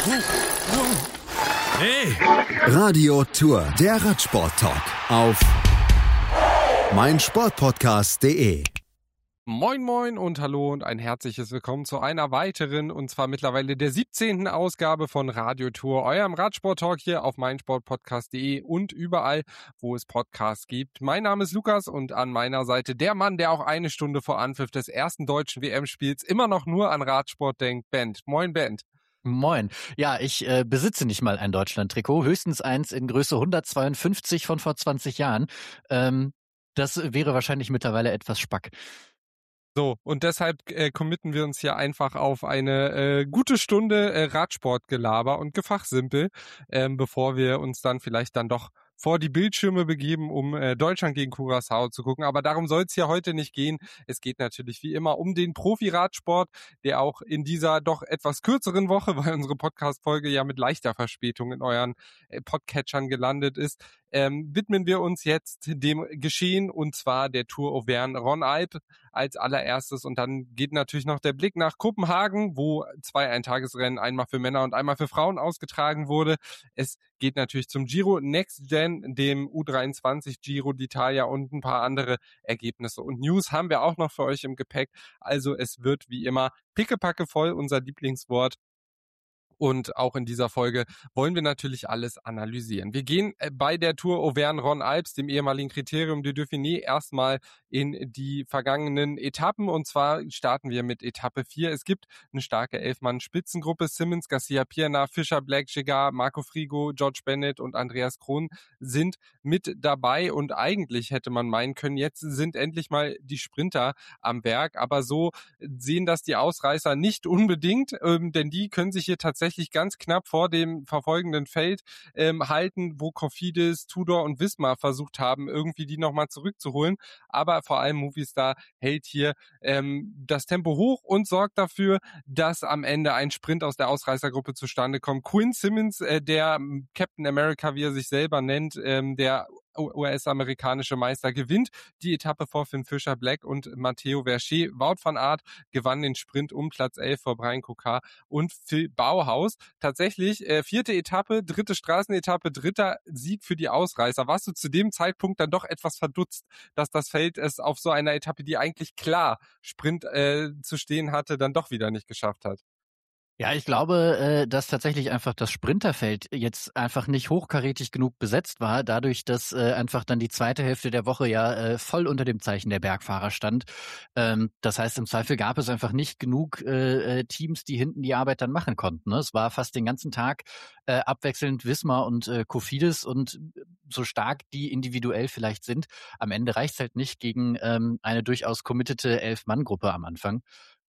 Hey! Radio Tour, der Radsport-Talk auf meinsportpodcast.de. Moin moin und hallo und ein herzliches Willkommen zu einer weiteren, und zwar mittlerweile der 17. Ausgabe von Radio Tour, eurem Radsport-Talk hier auf meinsportpodcast.de und überall, wo es Podcasts gibt. Mein Name ist Lukas und an meiner Seite der Mann, der auch eine Stunde vor Anpfiff des ersten deutschen WM-Spiels immer noch nur an Radsport denkt, Bent. Moin Bent. Moin. Ja, ich besitze nicht mal ein Deutschland-Trikot, höchstens eins in Größe 152 von vor 20 Jahren. Das wäre wahrscheinlich mittlerweile etwas spack. So, und deshalb committen wir uns hier einfach auf eine gute Stunde Radsportgelaber und Gefachsimpel, bevor wir uns dann vielleicht dann doch vor die Bildschirme begeben, um Deutschland gegen Curaçao zu gucken. Aber darum soll es hier heute nicht gehen. Es geht natürlich wie immer um den Profi-Radsport, der auch in dieser doch etwas kürzeren Woche, weil unsere Podcast-Folge ja mit leichter Verspätung in euren Podcatchern gelandet ist, widmen wir uns jetzt dem Geschehen, und zwar der Tour Auvergne-Rhône-Alpes als allererstes. Und dann geht natürlich noch der Blick nach Kopenhagen, wo 2 Eintagesrennen, einmal für Männer und einmal für Frauen ausgetragen wurde. Es geht natürlich zum Giro Next Gen, dem U23 Giro d'Italia, und ein paar andere Ergebnisse und News haben wir auch noch für euch im Gepäck. Also es wird wie immer pickepacke voll, unser Lieblingswort. Und auch in dieser Folge wollen wir natürlich alles analysieren. Wir gehen bei der Tour Auvergne-Rhône-Alpes, dem ehemaligen Kriterium de Dauphiné, erstmal in die vergangenen Etappen. Und zwar starten wir mit Etappe 4. Es gibt eine starke 11-Mann-Spitzengruppe. Simmons, Garcia-Pierna, Fischer, Black, Gégard, Marco Frigo, George Bennett und Andreas Kron sind mit dabei. Und eigentlich hätte man meinen können, jetzt sind endlich mal die Sprinter am Werk. Aber so sehen das die Ausreißer nicht unbedingt, denn die können sich hier tatsächlich ganz knapp vor dem verfolgenden Feld halten, wo Cofidis, Tudor und Visma versucht haben, irgendwie die nochmal zurückzuholen. Aber vor allem Movistar hält hier das Tempo hoch und sorgt dafür, dass am Ende ein Sprint aus der Ausreißergruppe zustande kommt. Quinn Simmons, der Captain America, wie er sich selber nennt, der US-amerikanische Meister, gewinnt die Etappe vor Finn Fischer, Black und Matteo Verchet. Wout van Aert gewann den Sprint um Platz 11 vor Brian Cocard und Phil Bauhaus. Tatsächlich 4. Etappe, 3. Straßenetappe, 3. Sieg für die Ausreißer. Warst du zu dem Zeitpunkt dann doch etwas verdutzt, dass das Feld es auf so einer Etappe, die eigentlich klar Sprint zu stehen hatte, dann doch wieder nicht geschafft hat? Ja, ich glaube, dass tatsächlich einfach das Sprinterfeld jetzt einfach nicht hochkarätig genug besetzt war, dadurch, dass einfach dann die zweite Hälfte der Woche ja voll unter dem Zeichen der Bergfahrer stand. Das heißt, im Zweifel gab es einfach nicht genug Teams, die hinten die Arbeit dann machen konnten. Ne? Es war fast den ganzen Tag abwechselnd Visma und Cofidis, und so stark die individuell vielleicht sind, am Ende reicht's halt nicht gegen eine durchaus committete 11-Mann-Gruppe am Anfang.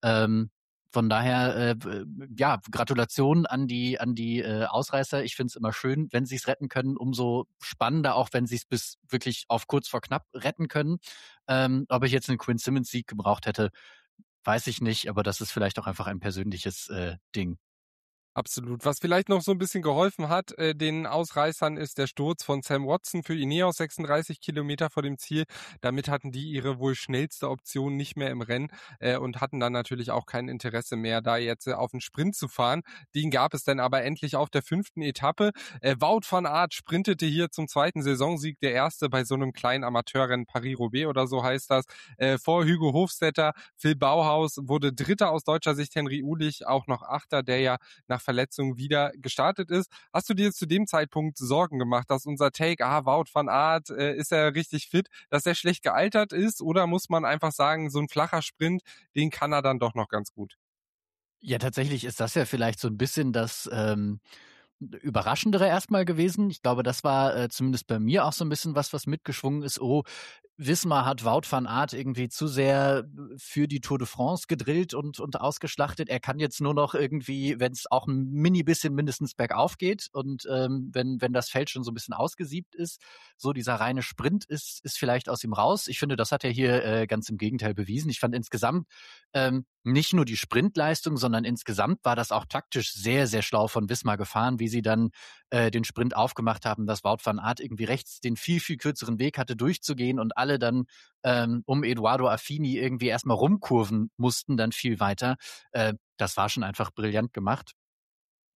Von daher, ja, Gratulation an die Ausreißer. Ich finde es immer schön, wenn sie es retten können. Umso spannender, auch wenn sie es bis wirklich auf kurz vor knapp retten können. Ob ich jetzt einen Quinn Simmons Sieg gebraucht hätte, weiß ich nicht. Aber das ist vielleicht auch einfach ein persönliches Ding. Absolut. Was vielleicht noch so ein bisschen geholfen hat, den Ausreißern, ist der Sturz von Sam Watson für Ineos, 36 Kilometer vor dem Ziel. Damit hatten die ihre wohl schnellste Option nicht mehr im Rennen und hatten dann natürlich auch kein Interesse mehr, da jetzt auf den Sprint zu fahren. Den gab es dann aber endlich auf der 5. Etappe. Wout van Aert sprintete hier zum 2. Saisonsieg, der erste bei so einem kleinen Amateurrennen, Paris-Roubaix oder so heißt das, vor Hugo Hofstetter. Phil Bauhaus wurde Dritter aus deutscher Sicht, Henry Ulich auch noch Achter, der ja nach Verletzung wieder gestartet ist. Hast du dir zu dem Zeitpunkt Sorgen gemacht, dass unser Take, Wout van Aert, ist er richtig fit, dass er schlecht gealtert ist, oder muss man einfach sagen, so ein flacher Sprint, den kann er dann doch noch ganz gut? Ja, tatsächlich ist das ja vielleicht so ein bisschen das Überraschendere erstmal gewesen. Ich glaube, das war zumindest bei mir auch so ein bisschen was mitgeschwungen ist. Oh, Visma hat Wout van Aert irgendwie zu sehr für die Tour de France gedrillt und ausgeschlachtet. Er kann jetzt nur noch irgendwie, wenn es auch ein mini bisschen mindestens bergauf geht und wenn das Feld schon so ein bisschen ausgesiebt ist, so dieser reine Sprint ist vielleicht aus ihm raus. Ich finde, das hat er hier ganz im Gegenteil bewiesen. Ich fand insgesamt nicht nur die Sprintleistung, sondern insgesamt war das auch taktisch sehr, sehr schlau von Visma gefahren, wie sie dann den Sprint aufgemacht haben, dass Wout van Aert irgendwie rechts den viel, viel kürzeren Weg hatte durchzugehen und alle dann um Edoardo Affini irgendwie erstmal rumkurven mussten, dann viel weiter. Das war schon einfach brillant gemacht.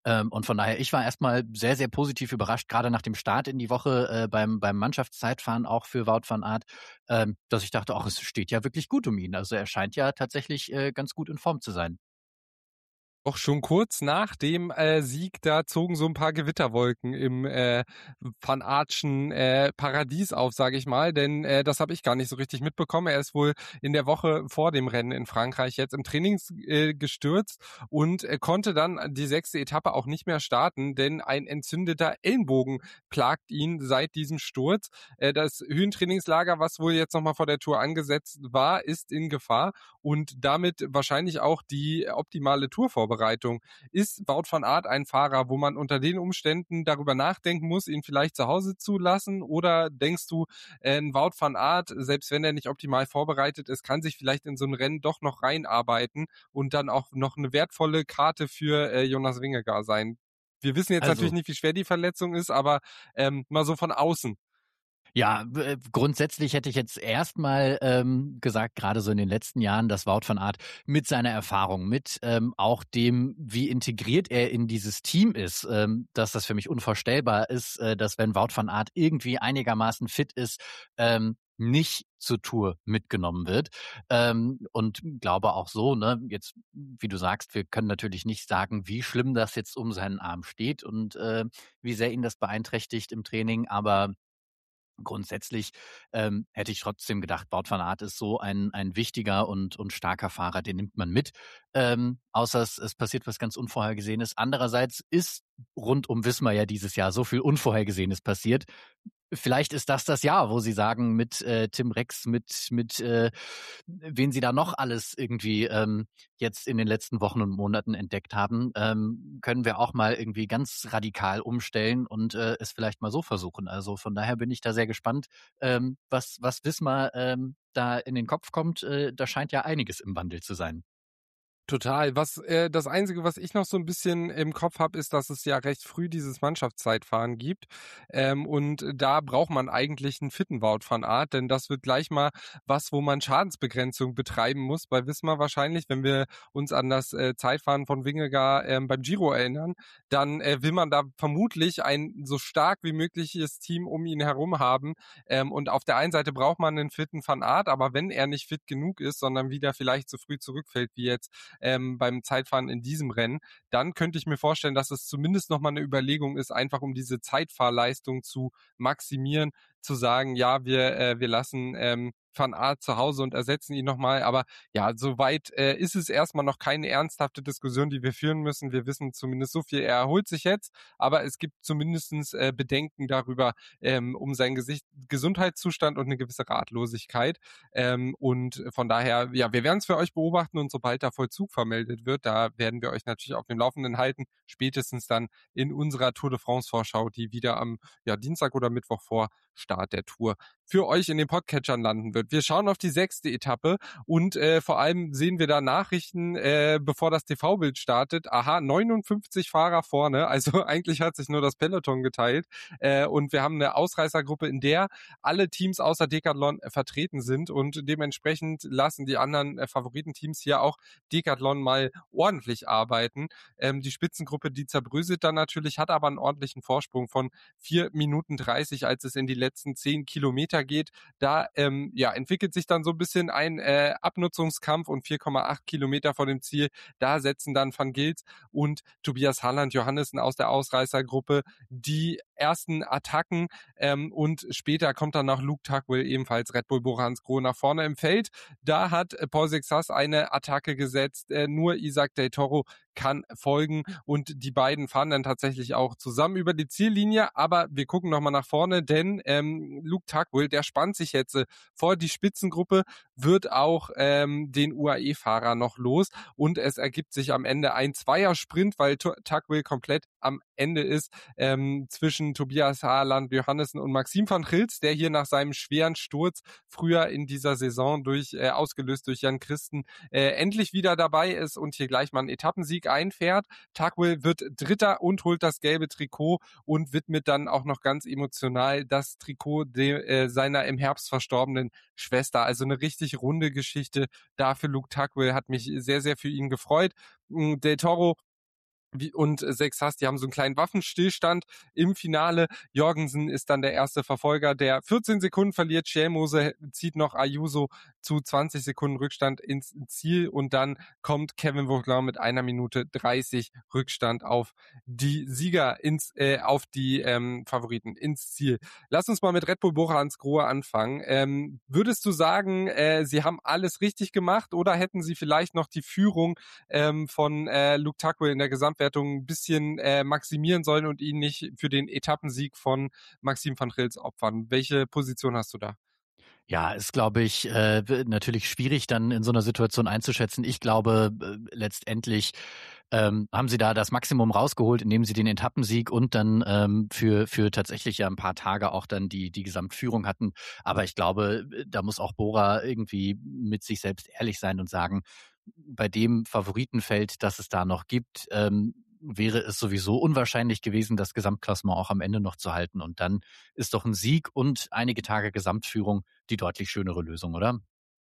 Und von daher, ich war erstmal sehr, sehr positiv überrascht, gerade nach dem Start in die Woche beim Mannschaftszeitfahren auch für Wout van Aert, dass ich dachte, ach, es steht ja wirklich gut um ihn. Also er scheint ja tatsächlich ganz gut in Form zu sein. Auch schon kurz nach dem Sieg, da zogen so ein paar Gewitterwolken im Van Aertschen Paradies auf, sage ich mal, denn das habe ich gar nicht so richtig mitbekommen. Er ist wohl in der Woche vor dem Rennen in Frankreich jetzt im Training gestürzt und konnte dann die 6. Etappe auch nicht mehr starten, denn ein entzündeter Ellenbogen plagt ihn seit diesem Sturz. Das Höhentrainingslager, was wohl jetzt nochmal vor der Tour angesetzt war, ist in Gefahr und damit wahrscheinlich auch die optimale Tourvorbereitung. Ist Wout van Aert ein Fahrer, wo man unter den Umständen darüber nachdenken muss, ihn vielleicht zu Hause zu lassen? Oder denkst du, ein Wout van Aert, selbst wenn er nicht optimal vorbereitet ist, kann sich vielleicht in so ein Rennen doch noch reinarbeiten und dann auch noch eine wertvolle Karte für Jonas Vingegaard sein? Wir wissen jetzt natürlich Also nicht, wie schwer die Verletzung ist, aber mal so von außen. ja, grundsätzlich hätte ich jetzt erstmal gesagt, gerade so in den letzten Jahren, dass Wout van Aert mit seiner Erfahrung, mit auch dem, wie integriert er in dieses Team ist, dass das für mich unvorstellbar ist, dass wenn Wout van Aert irgendwie einigermaßen fit ist, nicht zur Tour mitgenommen wird. Und glaube auch so, ne, jetzt, wie du sagst, wir können natürlich nicht sagen, wie schlimm das jetzt um seinen Arm steht und wie sehr ihn das beeinträchtigt im Training, aber grundsätzlich hätte ich trotzdem gedacht, Wout van Aert ist so ein wichtiger und starker Fahrer, den nimmt man mit. Außer es passiert was ganz Unvorhergesehenes. Andererseits ist rund um Wismar ja dieses Jahr so viel Unvorhergesehenes passiert. Vielleicht ist das Jahr, wo sie sagen, mit Tim Rex, mit wen sie da noch alles irgendwie jetzt in den letzten Wochen und Monaten entdeckt haben, können wir auch mal irgendwie ganz radikal umstellen und es vielleicht mal so versuchen. Also von daher bin ich da sehr gespannt, was Wismar da in den Kopf kommt. Da scheint ja einiges im Wandel zu sein. Total. Das Einzige, was ich noch so ein bisschen im Kopf habe, ist, dass es ja recht früh dieses Mannschaftszeitfahren gibt. Und da braucht man eigentlich einen fitten Wout van Aert, denn das wird gleich mal was, wo man Schadensbegrenzung betreiben muss bei Wismar wahrscheinlich. Wenn wir uns an das Zeitfahren von Vingegaard beim Giro erinnern, dann will man da vermutlich ein so stark wie mögliches Team um ihn herum haben. Und auf der einen Seite braucht man einen fitten Van Aert, aber wenn er nicht fit genug ist, sondern wieder vielleicht zu früh zurückfällt, wie jetzt beim Zeitfahren in diesem Rennen, dann könnte ich mir vorstellen, dass es zumindest nochmal eine Überlegung ist, einfach um diese Zeitfahrleistung zu maximieren, zu sagen, ja, wir lassen Van Aert zu Hause und ersetzen ihn nochmal. Aber ja, soweit ist es erstmal noch keine ernsthafte Diskussion, die wir führen müssen. Wir wissen zumindest so viel, er erholt sich jetzt, aber es gibt zumindestens Bedenken darüber, um seinen Gesundheitszustand und eine gewisse Ratlosigkeit. Und von daher, ja, wir werden es für euch beobachten und sobald da Vollzug vermeldet wird, da werden wir euch natürlich auf dem Laufenden halten, spätestens dann in unserer Tour de France Vorschau, die wieder am Dienstag oder Mittwoch vor Start der Tour für euch in den Podcatchern landen wird. Wir schauen auf die 6. Etappe und vor allem sehen wir da Nachrichten, bevor das TV-Bild startet. Aha, 59 Fahrer vorne, also eigentlich hat sich nur das Peloton geteilt und wir haben eine Ausreißergruppe, in der alle Teams außer Decathlon vertreten sind und dementsprechend lassen die anderen Favoritenteams hier auch Decathlon mal ordentlich arbeiten. Die Spitzengruppe, die zerbröselt dann natürlich, hat aber einen ordentlichen Vorsprung von 4 Minuten 30, als es in die letzten 10 Kilometer geht. Da entwickelt sich dann so ein bisschen ein Abnutzungskampf und 4,8 Kilometer vor dem Ziel, da setzen dann Van Gils und Tobias Harland Johannessen aus der Ausreißergruppe die ersten Attacken und später kommt dann noch Luke Tugwell, ebenfalls Red Bull Boransgrohe, nach vorne im Feld. Da hat Paul Sixas eine Attacke gesetzt, nur Isaac Del Toro kann folgen und die beiden fahren dann tatsächlich auch zusammen über die Ziellinie, aber wir gucken nochmal nach vorne, denn Luke Tugwell, der spannt sich jetzt vor die Spitzengruppe, wird auch den UAE-Fahrer noch los und es ergibt sich am Ende ein Zweiersprint, weil Tugwell komplett am Ende ist, zwischen Tobias Harland Johannessen und Maxim van Gils, der hier nach seinem schweren Sturz früher in dieser Saison ausgelöst durch Jan Christen endlich wieder dabei ist und hier gleich mal einen Etappensieg einfährt. Tugwell wird Dritter und holt das gelbe Trikot und widmet dann auch noch ganz emotional das Trikot seiner im Herbst verstorbenen Schwester. Also eine richtig runde Geschichte. Dafür Luke Tugwell, hat mich sehr, sehr für ihn gefreut. Del Toro und Sexas, die haben so einen kleinen Waffenstillstand im Finale. Jorgensen ist dann der erste Verfolger, der 14 Sekunden verliert. Schellmose zieht noch Ayuso zu 20 Sekunden Rückstand ins Ziel und dann kommt Kevin Vauquelin mit 1 Minute 30 Rückstand auf die Sieger auf die Favoriten ins Ziel. Lass uns mal mit Red Bull Bora Hansgrohe anfangen. Würdest du sagen, sie haben alles richtig gemacht oder hätten sie vielleicht noch die Führung von Luke Tackwell in der Gesamtwertung ein bisschen maximieren sollen und ihn nicht für den Etappensieg von Maxime van Gils opfern? Welche Position hast du da? Ja, ist, glaube ich, natürlich schwierig, dann in so einer Situation einzuschätzen. Ich glaube, letztendlich haben sie da das Maximum rausgeholt, indem sie den Etappensieg und dann für tatsächlich ja ein paar Tage auch dann die Gesamtführung hatten. Aber ich glaube, da muss auch Bora irgendwie mit sich selbst ehrlich sein und sagen, bei dem Favoritenfeld, das es da noch gibt, wäre es sowieso unwahrscheinlich gewesen, das Gesamtklassement auch am Ende noch zu halten. Und dann ist doch ein Sieg und einige Tage Gesamtführung die deutlich schönere Lösung, oder?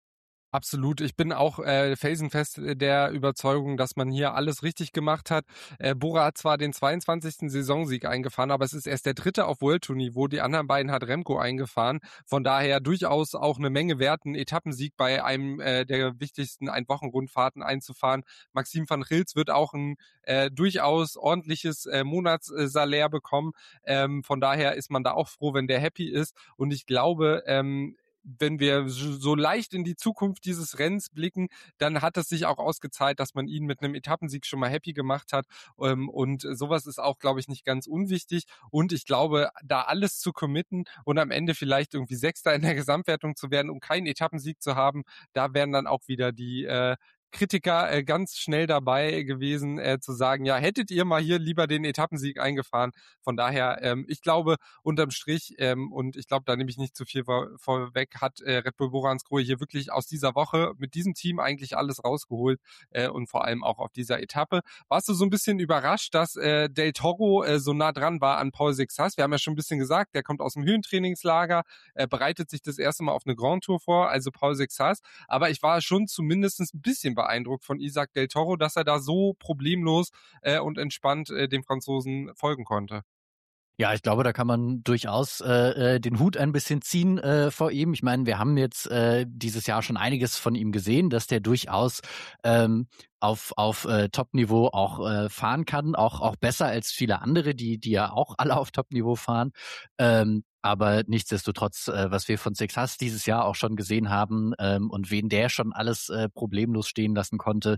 Absolut. Ich bin auch felsenfest der Überzeugung, dass man hier alles richtig gemacht hat. Bora hat zwar den 22. Saisonsieg eingefahren, aber es ist erst der 3. auf World Tour Niveau. Die anderen beiden hat Remco eingefahren. Von daher durchaus auch eine Menge wert, einen Etappensieg bei einem der wichtigsten Einwochenrundfahrten einzufahren. Maxime van Gils wird auch ein durchaus ordentliches Monatssalär bekommen. Von daher ist man da auch froh, wenn der happy ist. Und ich glaube, wenn wir so leicht in die Zukunft dieses Rennens blicken, dann hat es sich auch ausgezahlt, dass man ihn mit einem Etappensieg schon mal happy gemacht hat. Und sowas ist auch, glaube ich, nicht ganz unwichtig. Und ich glaube, da alles zu committen und am Ende vielleicht irgendwie Sechster in der Gesamtwertung zu werden und keinen Etappensieg zu haben, da wären dann auch wieder die Kritiker ganz schnell dabei gewesen, zu sagen, ja, hättet ihr mal hier lieber den Etappensieg eingefahren. Von daher, ich glaube, unterm Strich, und ich glaube, da nehme ich nicht zu viel vorweg, hat Red Bull Bora Hansgrohe hier wirklich aus dieser Woche mit diesem Team eigentlich alles rausgeholt und vor allem auch auf dieser Etappe. Warst du so ein bisschen überrascht, dass Del Toro so nah dran war an Paul Sixas? Wir haben ja schon ein bisschen gesagt, der kommt aus dem Höhentrainingslager, bereitet sich das erste Mal auf eine Grand Tour vor, also Paul Sixas. Aber ich war schon zumindest ein bisschen beeindruckt von Isaac Del Toro, dass er da so problemlos und entspannt dem Franzosen folgen konnte. Ja, ich glaube, da kann man durchaus den Hut ein bisschen ziehen vor ihm. Ich meine, wir haben jetzt dieses Jahr schon einiges von ihm gesehen, dass der durchaus auf Top-Niveau auch fahren kann, auch besser als viele andere, die ja auch alle auf Top-Niveau fahren. Aber nichtsdestotrotz, was wir von Sixas dieses Jahr auch schon gesehen haben und wen der schon alles problemlos stehen lassen konnte,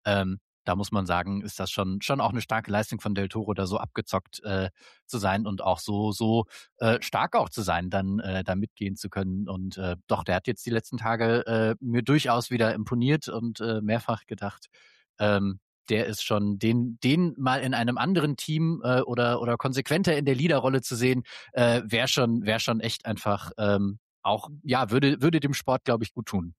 da muss man sagen, ist das schon auch eine starke Leistung von Del Toro, da so abgezockt zu sein und auch so stark auch zu sein, dann da mitgehen zu können. Und doch, der hat jetzt die letzten Tage mir durchaus wieder imponiert und mehrfach gedacht, der ist schon, den mal in einem anderen Team oder konsequenter in der Leaderrolle zu sehen, wäre schon echt einfach auch, ja, würde dem Sport, glaube ich, gut tun.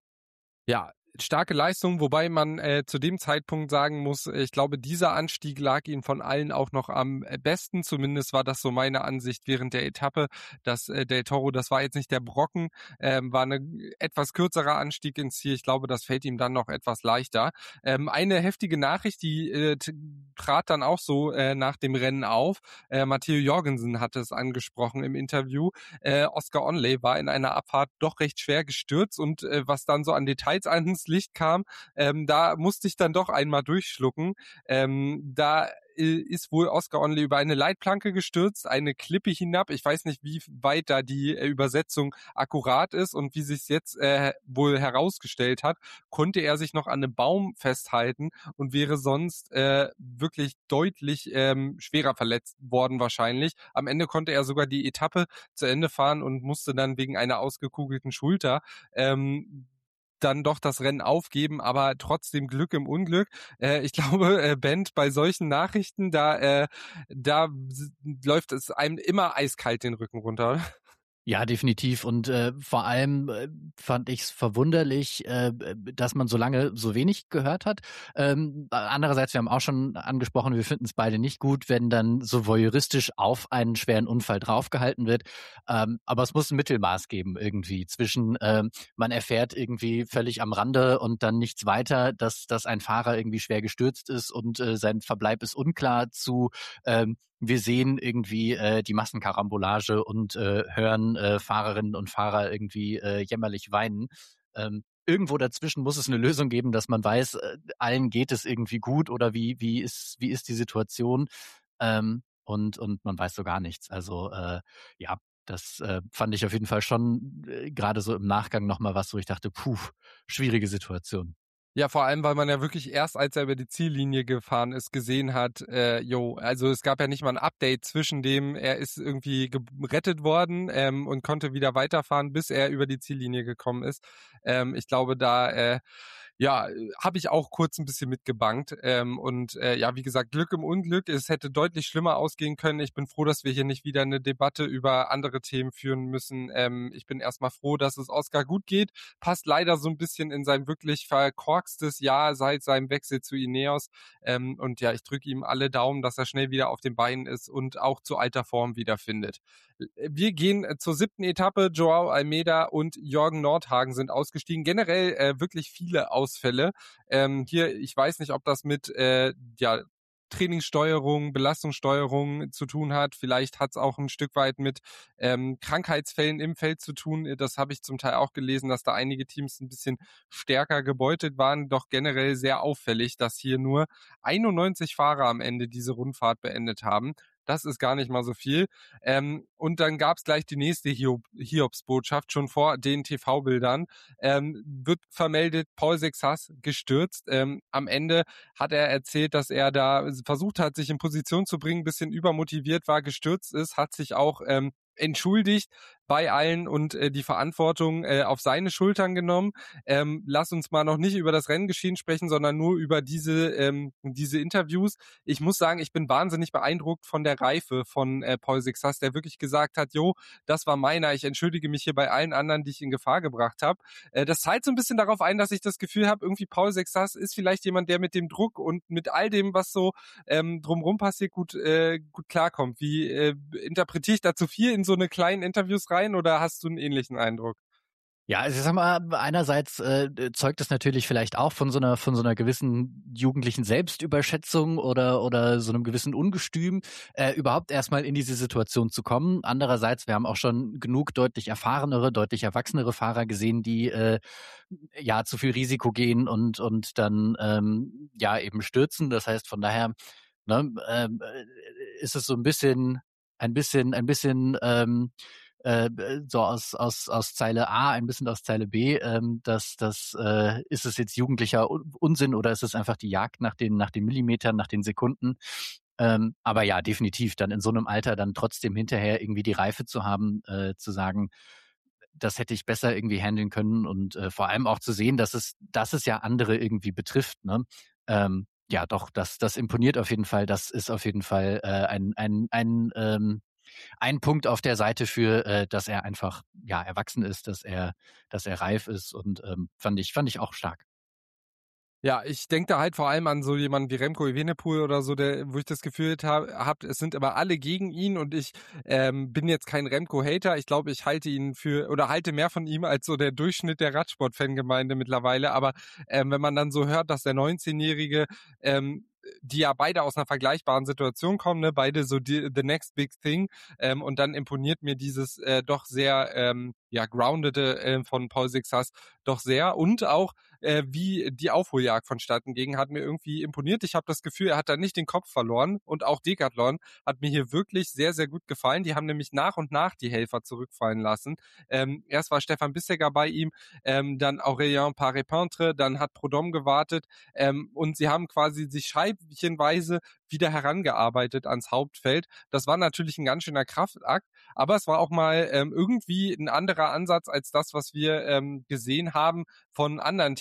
Ja, starke Leistung, wobei man zu dem Zeitpunkt sagen muss, ich glaube, dieser Anstieg lag ihnen von allen auch noch am besten. Zumindest war das so meine Ansicht während der Etappe, dass Del Toro, das war jetzt nicht der Brocken, war ein etwas kürzerer Anstieg ins Ziel. Ich glaube, das fällt ihm dann noch etwas leichter. Eine heftige Nachricht, die trat dann auch so nach dem Rennen auf. Matteo Jorgensen hatte es angesprochen im Interview. Oscar Onley war in einer Abfahrt doch recht schwer gestürzt und was dann so an Details ans Licht kam, da musste ich dann doch einmal durchschlucken. Da ist wohl Oscar Onley über eine Leitplanke gestürzt, eine Klippe hinab. Ich weiß nicht, wie weit da die Übersetzung akkurat ist und wie sich es jetzt wohl herausgestellt hat, konnte er sich noch an einem Baum festhalten und wäre sonst wirklich deutlich schwerer verletzt worden wahrscheinlich. Am Ende konnte er sogar die Etappe zu Ende fahren und musste dann wegen einer ausgekugelten Schulter dann doch das Rennen aufgeben, aber trotzdem Glück im Unglück. Ich glaube, Bent, bei solchen Nachrichten, da läuft es einem immer eiskalt den Rücken runter. Ja, definitiv. Und vor allem fand ich es verwunderlich, dass man so lange so wenig gehört hat. Andererseits, wir haben auch schon angesprochen, wir finden es beide nicht gut, wenn dann so voyeuristisch auf einen schweren Unfall draufgehalten wird. Aber es muss ein Mittelmaß geben irgendwie zwischen, man erfährt irgendwie völlig am Rande und dann nichts weiter, dass ein Fahrer irgendwie schwer gestürzt ist und sein Verbleib ist unklar zu wir sehen irgendwie die Massenkarambolage und hören Fahrerinnen und Fahrer irgendwie jämmerlich weinen. Irgendwo dazwischen muss es eine Lösung geben, dass man weiß, allen geht es irgendwie gut oder wie ist die Situation und man weiß so gar nichts. Also ja, das fand ich auf jeden Fall schon gerade so im Nachgang nochmal was, wo ich dachte, puh, schwierige Situation. Ja, vor allem, weil man ja wirklich erst, als er über die Ziellinie gefahren ist, gesehen hat, also es gab ja nicht mal ein Update zwischen dem, er ist irgendwie gerettet worden und konnte wieder weiterfahren, bis er über die Ziellinie gekommen ist. Ich glaube, da habe ich auch kurz ein bisschen mitgebangt. Wie gesagt, Glück im Unglück. Es hätte deutlich schlimmer ausgehen können. Ich bin froh, dass wir hier nicht wieder eine Debatte über andere Themen führen müssen. Ich bin erstmal froh, dass es Oscar gut geht. Passt leider so ein bisschen in sein wirklich verkorkstes Jahr seit seinem Wechsel zu Ineos. Ich drücke ihm alle Daumen, dass er schnell wieder auf den Beinen ist und auch zu alter Form wiederfindet. Wir gehen zur 7. Etappe. Joao Almeida und Jürgen Nordhagen sind ausgestiegen. Generell wirklich viele Ausfälle. Ich weiß nicht, ob das mit Trainingssteuerung, Belastungssteuerung zu tun hat. Vielleicht hat es auch ein Stück weit mit Krankheitsfällen im Feld zu tun. Das habe ich zum Teil auch gelesen, dass da einige Teams ein bisschen stärker gebeutet waren. Doch generell sehr auffällig, dass hier nur 91 Fahrer am Ende diese Rundfahrt beendet haben. Das ist gar nicht mal so viel. Und dann gab es gleich die nächste Hiobsbotschaft, schon vor den TV-Bildern. Wird vermeldet, Paul Sexas gestürzt. Am Ende hat er erzählt, dass er da versucht hat, sich in Position zu bringen, ein bisschen übermotiviert war, gestürzt ist, hat sich auch entschuldigt bei allen und die Verantwortung auf seine Schultern genommen. Lass uns mal noch nicht über das Renngeschehen sprechen, sondern nur über diese Interviews. Ich muss sagen, ich bin wahnsinnig beeindruckt von der Reife von Paul Sexas, der wirklich gesagt hat, das war meiner, ich entschuldige mich hier bei allen anderen, die ich in Gefahr gebracht habe. Das zahlt so ein bisschen darauf ein, dass ich das Gefühl habe, irgendwie Paul Sexas ist vielleicht jemand, der mit dem Druck und mit all dem, was so drumherum passiert, gut klarkommt. Wie interpretiere ich da zu viel in so eine kleinen Interviews rein oder hast du einen ähnlichen Eindruck? Ja, also ich sag mal, einerseits zeugt es natürlich vielleicht auch von so einer gewissen jugendlichen Selbstüberschätzung oder so einem gewissen Ungestüm, überhaupt erstmal in diese Situation zu kommen. Andererseits, wir haben auch schon genug deutlich erfahrenere, deutlich erwachsenere Fahrer gesehen, die zu viel Risiko gehen und dann eben stürzen. Das heißt, von daher ist es so ein bisschen so aus Zeile A, ein bisschen aus Zeile B, ist es jetzt jugendlicher Unsinn oder ist es einfach die Jagd nach den Millimetern, nach den Sekunden? Aber ja, definitiv dann in so einem Alter dann trotzdem hinterher irgendwie die Reife zu haben, zu sagen, das hätte ich besser irgendwie handeln können und vor allem auch zu sehen, dass es ja andere irgendwie betrifft, ne? Ja, doch, das imponiert auf jeden Fall. Das ist auf jeden Fall ein Punkt auf der Seite für, dass er einfach erwachsen ist, dass er reif ist und fand ich auch stark. Ja, ich denke da halt vor allem an so jemanden wie Remco Evenepoel oder so, wo ich das Gefühl habe, es sind immer alle gegen ihn und ich bin jetzt kein Remco-Hater. Ich glaube, ich halte mehr von ihm als so der Durchschnitt der Radsport-Fangemeinde mittlerweile. Aber wenn man dann so hört, dass der 19-Jährige die ja beide aus einer vergleichbaren Situation kommen, ne? Beide so the next big thing, und dann imponiert mir dieses doch sehr groundede von Paul Sixas doch sehr und auch wie die Aufholjagd vonstatten ging, hat mir irgendwie imponiert. Ich habe das Gefühl, er hat da nicht den Kopf verloren und auch Decathlon hat mir hier wirklich sehr, sehr gut gefallen. Die haben nämlich nach und nach die Helfer zurückfallen lassen. Erst war Stefan Bissegger bei ihm, dann Aurélien Paré-Peintre, dann hat Prudhomme gewartet und sie haben quasi sich scheibchenweise wieder herangearbeitet ans Hauptfeld. Das war natürlich ein ganz schöner Kraftakt, aber es war auch mal irgendwie ein anderer Ansatz als das, was wir gesehen haben von anderen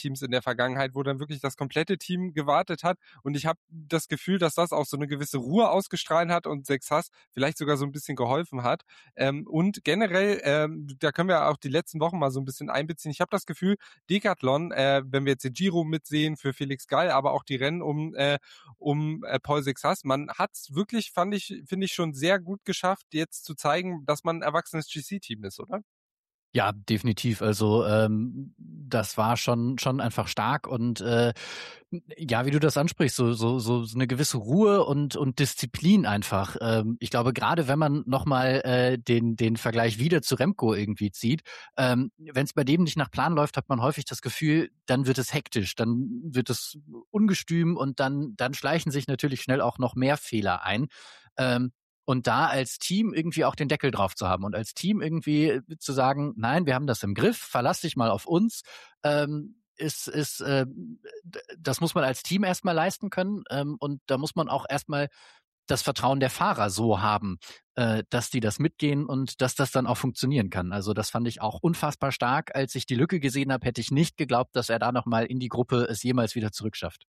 GC-Teams in der Vergangenheit, wo dann wirklich das komplette Team gewartet hat. Und ich habe das Gefühl, dass das auch so eine gewisse Ruhe ausgestrahlt hat und Sexas vielleicht sogar so ein bisschen geholfen hat. Und generell, da können wir auch die letzten Wochen mal so ein bisschen einbeziehen. Ich habe das Gefühl, Decathlon, wenn wir jetzt den Giro mitsehen für Felix Gall, aber auch die Rennen um Paul Sexas, man hat's wirklich, finde ich, schon sehr gut geschafft, jetzt zu zeigen, dass man ein erwachsenes GC-Team ist, oder? Ja, definitiv. Also das war schon einfach stark und ja, wie du das ansprichst, so eine gewisse Ruhe und Disziplin einfach. Ich glaube, gerade wenn man nochmal den Vergleich wieder zu Remco irgendwie zieht, wenn es bei dem nicht nach Plan läuft, hat man häufig das Gefühl, dann wird es hektisch, dann wird es ungestüm und dann schleichen sich natürlich schnell auch noch mehr Fehler ein. Und da als Team irgendwie auch den Deckel drauf zu haben und als Team irgendwie zu sagen, nein, wir haben das im Griff, verlass dich mal auf uns, das muss man als Team erstmal leisten können, und da muss man auch erstmal das Vertrauen der Fahrer so haben, dass die das mitgehen und dass das dann auch funktionieren kann. Also das fand ich auch unfassbar stark. Als ich die Lücke gesehen habe, hätte ich nicht geglaubt, dass er da nochmal in die Gruppe es jemals wieder zurückschafft.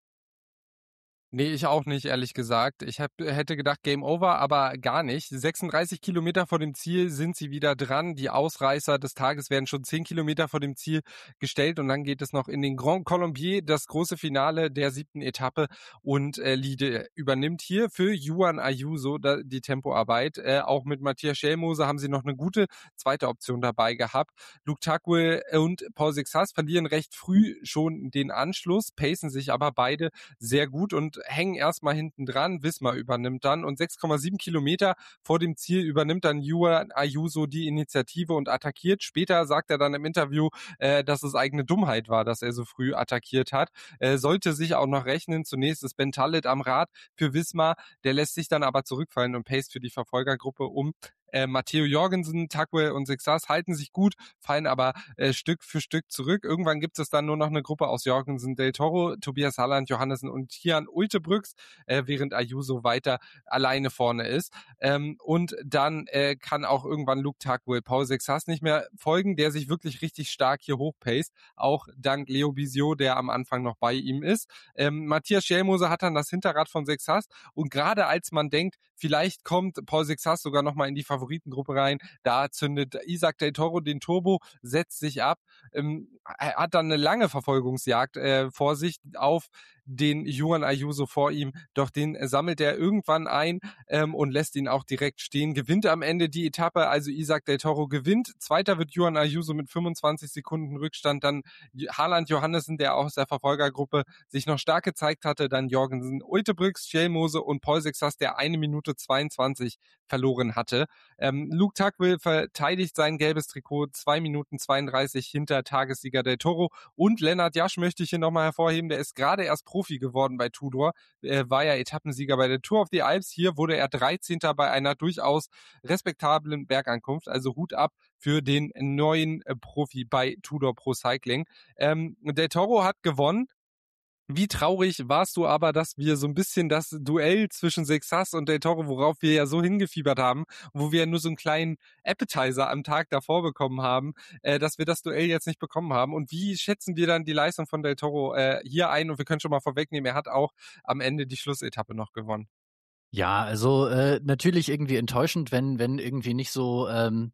Nee, ich auch nicht, ehrlich gesagt. Hätte gedacht, Game Over, aber gar nicht. 36 Kilometer vor dem Ziel sind sie wieder dran. Die Ausreißer des Tages werden schon 10 Kilometer vor dem Ziel gestellt und dann geht es noch in den Grand Colombier, das große Finale der 7. Etappe und Liede übernimmt hier für Juan Ayuso die Tempoarbeit. Auch mit Matthias Schellmose haben sie noch eine gute zweite Option dabei gehabt. Luke Tackwell und Paul Sexas verlieren recht früh schon den Anschluss, pacen sich aber beide sehr gut und hängen erstmal hinten dran. Wismar übernimmt dann und 6,7 Kilometer vor dem Ziel übernimmt dann Juan Ayuso die Initiative und attackiert. Später sagt er dann im Interview, dass es eigene Dummheit war, dass er so früh attackiert hat. Sollte sich auch noch rechnen. Zunächst ist Ben Tallet am Rad für Wismar. Der lässt sich dann aber zurückfallen und paced für die Verfolgergruppe um. Matteo Jorgensen, Tackwell und Sexas halten sich gut, fallen aber Stück für Stück zurück. Irgendwann gibt es dann nur noch eine Gruppe aus Jorgensen, Del Toro, Tobias Halland, Johannessen und Kian Ultebrüks, während Ayuso weiter alleine vorne ist. Und dann kann auch irgendwann Luke Tackwell Paul Sexas nicht mehr folgen, der sich wirklich richtig stark hier hochpaced, auch dank Leo Bisio, der am Anfang noch bei ihm ist. Matthias Schellmose hat dann das Hinterrad von Sexas und gerade als man denkt, vielleicht kommt Paul Sexas sogar nochmal in die Favoritengruppe rein. Da zündet Isaac Del Toro den Turbo, setzt sich ab, er hat dann eine lange Verfolgungsjagd vor sich auf den Juan Ayuso vor ihm, doch den sammelt er irgendwann ein und lässt ihn auch direkt stehen, gewinnt am Ende die Etappe, also Isaac Del Toro gewinnt, zweiter wird Juan Ayuso mit 25 Sekunden Rückstand, dann Haaland Johannessen, der aus der Verfolgergruppe sich noch stark gezeigt hatte, dann Jorgensen, Ultebrüks, Schellmose und Paul Sexas, der 1 Minute 22 verloren hatte. Luke Tackwell verteidigt sein gelbes Trikot 2 Minuten 32 hinter Tagessieger Del Toro und Lennart Jasch möchte ich hier nochmal hervorheben, der ist gerade erst Profi geworden bei Tudor, war ja Etappensieger bei der Tour of the Alps, hier wurde er 13. bei einer durchaus respektablen Bergankunft, also Hut ab für den neuen Profi bei Tudor Pro Cycling. Del Toro hat gewonnen. Wie traurig warst du aber, dass wir so ein bisschen das Duell zwischen Sexas und Del Toro, worauf wir ja so hingefiebert haben, wo wir ja nur so einen kleinen Appetizer am Tag davor bekommen haben, dass wir das Duell jetzt nicht bekommen haben. Und wie schätzen wir dann die Leistung von Del Toro hier ein? Und wir können schon mal vorwegnehmen, er hat auch am Ende die Schlussetappe noch gewonnen. Ja, also natürlich irgendwie enttäuschend, wenn irgendwie nicht so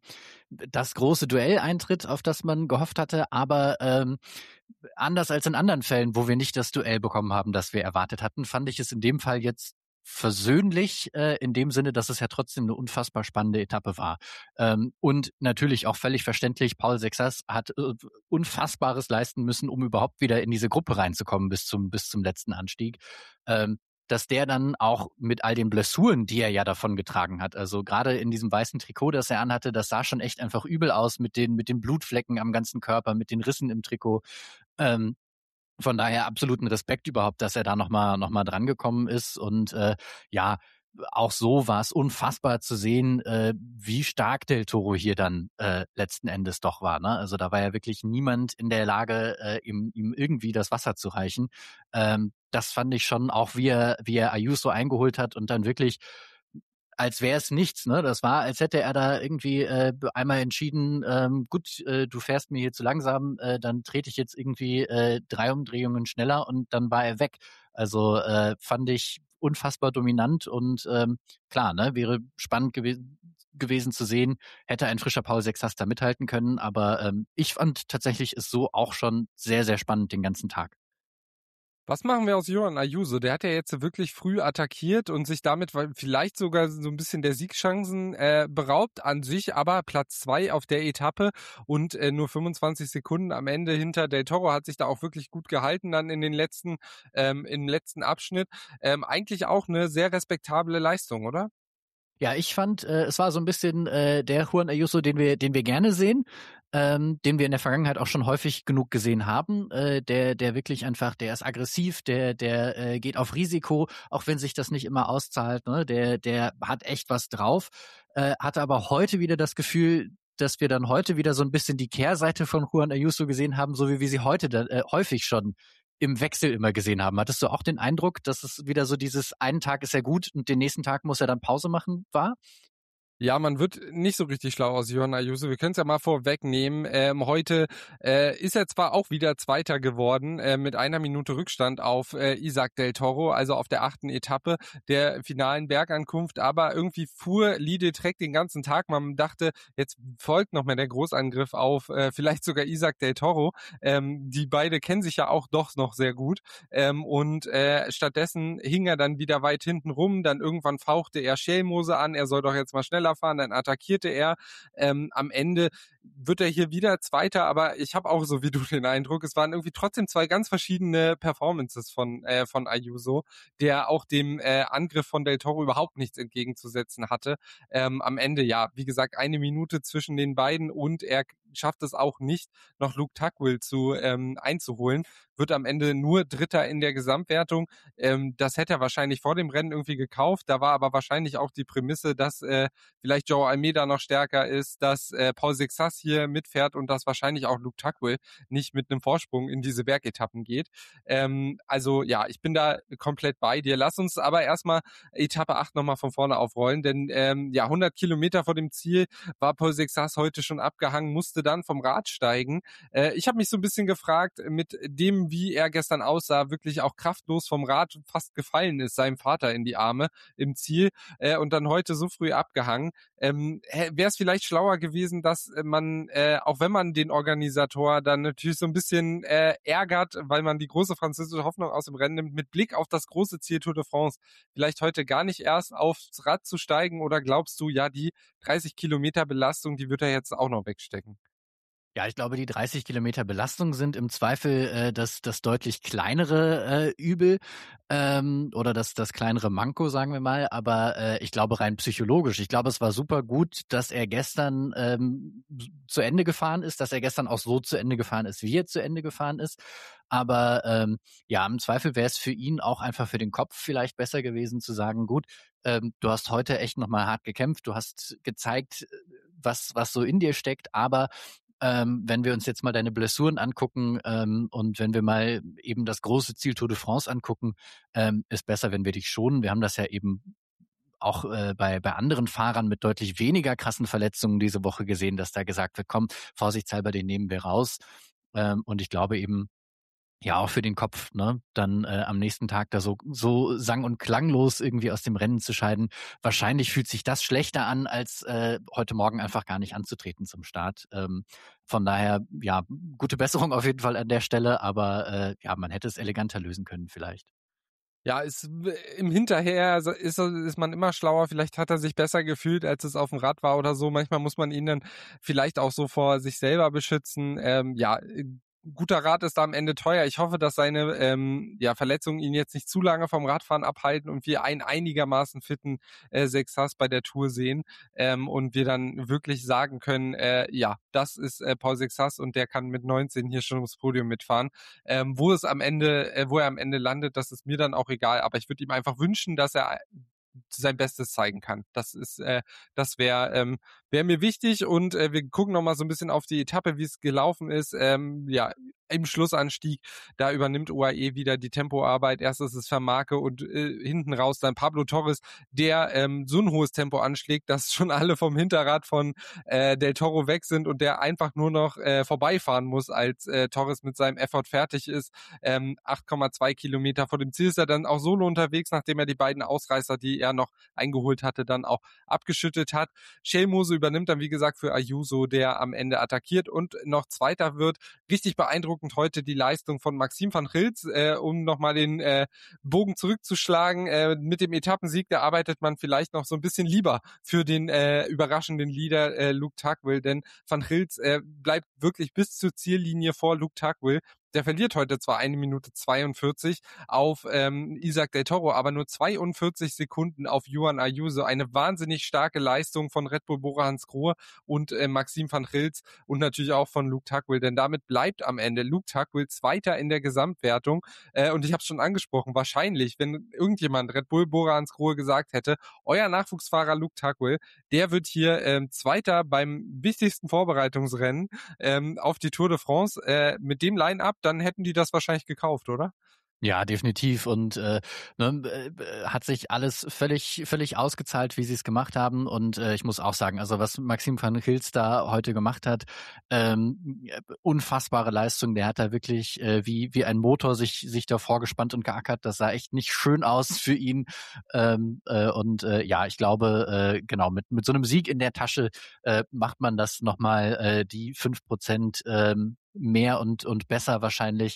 das große Duell eintritt, auf das man gehofft hatte, aber anders als in anderen Fällen, wo wir nicht das Duell bekommen haben, das wir erwartet hatten, fand ich es in dem Fall jetzt versöhnlich, in dem Sinne, dass es ja trotzdem eine unfassbar spannende Etappe war. Und natürlich auch völlig verständlich, Paul Sexas hat Unfassbares leisten müssen, um überhaupt wieder in diese Gruppe reinzukommen bis zum letzten Anstieg. Dass der dann auch mit all den Blessuren, die er ja davon getragen hat, also gerade in diesem weißen Trikot, das er anhatte, das sah schon echt einfach übel aus mit den Blutflecken am ganzen Körper, mit den Rissen im Trikot. Von daher absoluten Respekt überhaupt, dass er da noch mal dran gekommen ist und ja, auch so war es unfassbar zu sehen, wie stark Del Toro hier dann letzten Endes doch war. Ne? Also da war ja wirklich niemand in der Lage, ihm irgendwie das Wasser zu reichen. Das fand ich schon, auch wie er Ayuso eingeholt hat und dann wirklich als wäre es nichts, ne? Das war, als hätte er da irgendwie einmal entschieden, gut, du fährst mir hier zu langsam, dann trete ich jetzt irgendwie 3 Umdrehungen schneller und dann war er weg. Also fand ich unfassbar dominant und klar, ne, wäre spannend gewesen zu sehen, hätte ein frischer Paul Sexas da mithalten können, aber ich fand tatsächlich es so auch schon sehr, sehr spannend den ganzen Tag. Was machen wir aus Jordan Ayuso? Der hat ja jetzt wirklich früh attackiert und sich damit vielleicht sogar so ein bisschen der Siegchancen beraubt an sich, aber Platz 2 auf der Etappe und nur 25 Sekunden am Ende hinter Del Toro, hat sich da auch wirklich gut gehalten dann in den im letzten Abschnitt. Eigentlich auch eine sehr respektable Leistung, oder? Ja, ich fand, es war so ein bisschen der Juan Ayuso, den wir gerne sehen, den wir in der Vergangenheit auch schon häufig genug gesehen haben, der wirklich einfach, der ist aggressiv, der geht auf Risiko, auch wenn sich das nicht immer auszahlt, ne? Der hat echt was drauf, hatte aber heute wieder das Gefühl, dass wir dann heute wieder so ein bisschen die Kehrseite von Juan Ayuso gesehen haben, so wie wir sie heute häufig schon im Wechsel immer gesehen haben. Hattest du auch den Eindruck, dass es wieder so dieses einen Tag ist er gut und den nächsten Tag muss er dann Pause machen war? Ja, man wird nicht so richtig schlau aus Jordan Ayuso. Wir können es ja mal vorwegnehmen. Heute ist er zwar auch wieder Zweiter geworden, mit 1 Minute Rückstand auf Isaac Del Toro, also auf der 8. Etappe der finalen Bergankunft, aber irgendwie fuhr Liede Trek den ganzen Tag. Man dachte, jetzt folgt noch mal der Großangriff auf vielleicht sogar Isaac Del Toro. Die beide kennen sich ja auch doch noch sehr gut. Und stattdessen hing er dann wieder weit hinten rum. Dann irgendwann fauchte er Schelmose an, er soll doch jetzt mal schneller fahren, dann attackierte er. Am Ende wird er hier wieder Zweiter, aber ich habe auch so wie du den Eindruck, es waren irgendwie trotzdem 2 ganz verschiedene Performances von Ayuso, der auch dem Angriff von Del Toro überhaupt nichts entgegenzusetzen hatte. Am Ende, ja, wie gesagt, 1 Minute zwischen den beiden und er schafft es auch nicht, noch Luke Tugwell einzuholen, wird am Ende nur Dritter in der Gesamtwertung. Das hätte er wahrscheinlich vor dem Rennen irgendwie gekauft, da war aber wahrscheinlich auch die Prämisse, dass vielleicht Joao Almeida noch stärker ist, dass Paul Sexas hier mitfährt und dass wahrscheinlich auch Luke Tugwell nicht mit einem Vorsprung in diese Bergetappen geht. Also ja, ich bin da komplett bei dir. Lass uns aber erstmal Etappe 8 nochmal von vorne aufrollen, denn 100 Kilometer vor dem Ziel war Paul Sexas heute schon abgehangen, musste dann vom Rad steigen. Ich habe mich so ein bisschen gefragt, mit dem, wie er gestern aussah, wirklich auch kraftlos vom Rad fast gefallen ist, seinem Vater in die Arme im Ziel und dann heute so früh abgehangen. Wäre es vielleicht schlauer gewesen, dass man, auch wenn man den Organisator dann natürlich so ein bisschen ärgert, weil man die große französische Hoffnung aus dem Rennen nimmt, mit Blick auf das große Ziel Tour de France, vielleicht heute gar nicht erst aufs Rad zu steigen, oder glaubst du, ja, die 30 Kilometer Belastung, die wird er jetzt auch noch wegstecken? Ja, ich glaube, die 30 Kilometer Belastung sind im Zweifel das deutlich kleinere Übel oder das kleinere Manko, sagen wir mal. Aber ich glaube rein psychologisch, ich glaube, es war super gut, dass er gestern zu Ende gefahren ist, dass er gestern auch so zu Ende gefahren ist, wie er zu Ende gefahren ist. Aber ja, im Zweifel wäre es für ihn auch einfach für den Kopf vielleicht besser gewesen zu sagen, gut, du hast heute echt nochmal hart gekämpft, du hast gezeigt, was so in dir steckt, aber wenn wir uns jetzt mal deine Blessuren angucken und wenn wir mal eben das große Ziel Tour de France angucken, ist besser, wenn wir dich schonen. Wir haben das ja eben auch bei anderen Fahrern mit deutlich weniger krassen Verletzungen diese Woche gesehen, dass da gesagt wird, komm, vorsichtshalber, den nehmen wir raus. Und ich glaube eben, ja, auch für den Kopf, ne? Dann am nächsten Tag da so sang- und klanglos irgendwie aus dem Rennen zu scheiden. Wahrscheinlich fühlt sich das schlechter an, als heute Morgen einfach gar nicht anzutreten zum Start. Von daher, ja, gute Besserung auf jeden Fall an der Stelle, aber ja, man hätte es eleganter lösen können vielleicht. Ja, im Hinterher ist man immer schlauer. Vielleicht hat er sich besser gefühlt, als es auf dem Rad war oder so. Manchmal muss man ihn dann vielleicht auch so vor sich selber beschützen. Guter Rat ist da am Ende teuer. Ich hoffe, dass seine Verletzungen ihn jetzt nicht zu lange vom Radfahren abhalten und wir einen einigermaßen fitten Sexas bei der Tour sehen und wir dann wirklich sagen können, das ist Paul Sexas und der kann mit 19 hier schon ums Podium mitfahren. Wo er am Ende landet, das ist mir dann auch egal, aber ich würde ihm einfach wünschen, dass er sein Bestes zeigen kann. Das wäre wäre mir wichtig und wir gucken nochmal so ein bisschen auf die Etappe, wie es gelaufen ist. Im Schlussanstieg, da übernimmt UAE wieder die Tempoarbeit. Erst ist es Vermarke und hinten raus dann Pablo Torres, der so ein hohes Tempo anschlägt, dass schon alle vom Hinterrad von Del Toro weg sind und der einfach nur noch vorbeifahren muss, als Torres mit seinem Effort fertig ist. 8,2 Kilometer vor dem Ziel ist er dann auch solo unterwegs, nachdem er die beiden Ausreißer, die er noch eingeholt hatte, dann auch abgeschüttet hat. Schelmose übernimmt dann, wie gesagt, für Ayuso, der am Ende attackiert und noch Zweiter wird. Richtig beeindruckend heute die Leistung von Maxime van Gils, um nochmal den Bogen zurückzuschlagen. Mit dem Etappensieg, da arbeitet man vielleicht noch so ein bisschen lieber für den überraschenden Leader Luke Tugwell, denn van Gils bleibt wirklich bis zur Ziellinie vor Luke Tugwell. Der verliert heute zwar 1 Minute 42 auf Isaac Del Toro, aber nur 42 Sekunden auf Juan Ayuso. Eine wahnsinnig starke Leistung von Red Bull Bora Hansgrohe und Maxime van Gils und natürlich auch von Luke Tugwell, denn damit bleibt am Ende Luke Tugwell Zweiter in der Gesamtwertung. Und ich habe es schon angesprochen, wahrscheinlich, wenn irgendjemand Red Bull Bora Hansgrohe gesagt hätte, euer Nachwuchsfahrer Luke Tugwell, der wird hier Zweiter beim wichtigsten Vorbereitungsrennen auf die Tour de France mit dem Line-Up, dann hätten die das wahrscheinlich gekauft, oder? Ja, definitiv. Und hat sich alles völlig ausgezahlt, wie sie es gemacht haben. Und ich muss auch sagen, also was Maxime van Gils da heute gemacht hat, unfassbare Leistung. Der hat da wirklich wie ein Motor sich da vorgespannt und geackert. Das sah echt nicht schön aus für ihn. Ich glaube, genau, mit so einem Sieg in der Tasche macht man das nochmal die 5% mehr und besser wahrscheinlich.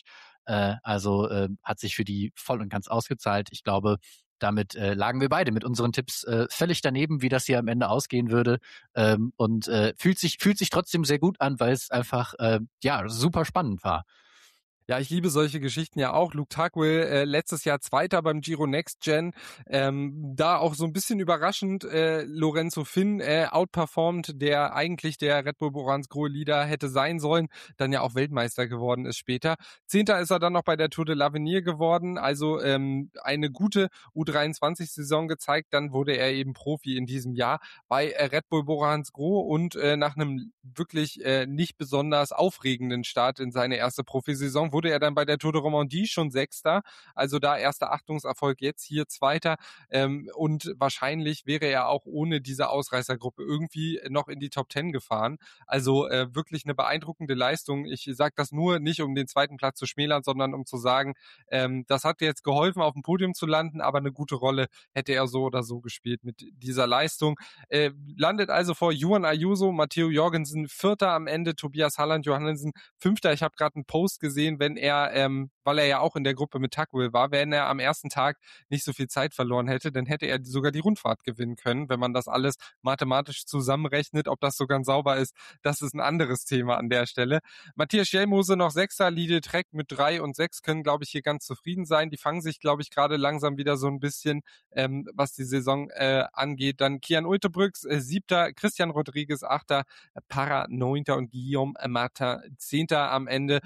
Hat sich für die voll und ganz ausgezahlt. Ich glaube, damit lagen wir beide mit unseren Tipps völlig daneben, wie das hier am Ende ausgehen würde. Fühlt sich trotzdem sehr gut an, weil es einfach super spannend war. Ja, ich liebe solche Geschichten ja auch. Luke Tugwell letztes Jahr Zweiter beim Giro Next Gen. Da auch so ein bisschen überraschend Lorenzo Finn outperformt, der eigentlich der Red Bull Bora Hansgrohe Leader hätte sein sollen, dann ja auch Weltmeister geworden ist später. Zehnter ist er dann noch bei der Tour de l'Avenir geworden, also eine gute U23-Saison gezeigt. Dann wurde er eben Profi in diesem Jahr bei Red Bull Bora Hansgrohe und nach einem wirklich nicht besonders aufregenden Start in seine erste Profisaison wurde er dann bei der Tour de Romandie schon Sechster, also da erster Achtungserfolg, jetzt hier Zweiter und wahrscheinlich wäre er auch ohne diese Ausreißergruppe irgendwie noch in die Top 10 gefahren, also wirklich eine beeindruckende Leistung. Ich sage das nur nicht, um den zweiten Platz zu schmälern, sondern um zu sagen, das hat jetzt geholfen, auf dem Podium zu landen, aber eine gute Rolle hätte er so oder so gespielt mit dieser Leistung. Landet also vor Juan Ayuso, Matteo Jorgensen Vierter am Ende, Tobias Halland Johannesen Fünfter. Ich habe gerade einen Post gesehen, wenn er, weil er ja auch in der Gruppe mit Tugwell war, wenn er am ersten Tag nicht so viel Zeit verloren hätte, dann hätte er sogar die Rundfahrt gewinnen können, wenn man das alles mathematisch zusammenrechnet. Ob das so ganz sauber ist, das ist ein anderes Thema an der Stelle. Matthias Schelmose noch Sechster, Lidl Trek mit 3 und 6 können, glaube ich, hier ganz zufrieden sein. Die fangen sich, glaube ich, gerade langsam wieder so ein bisschen, was die Saison angeht. Dann Kian Uetebrücks, Siebter, Christian Rodriguez, Achter, Parra, Neunter und Guillaume Martin, Zehnter am Ende.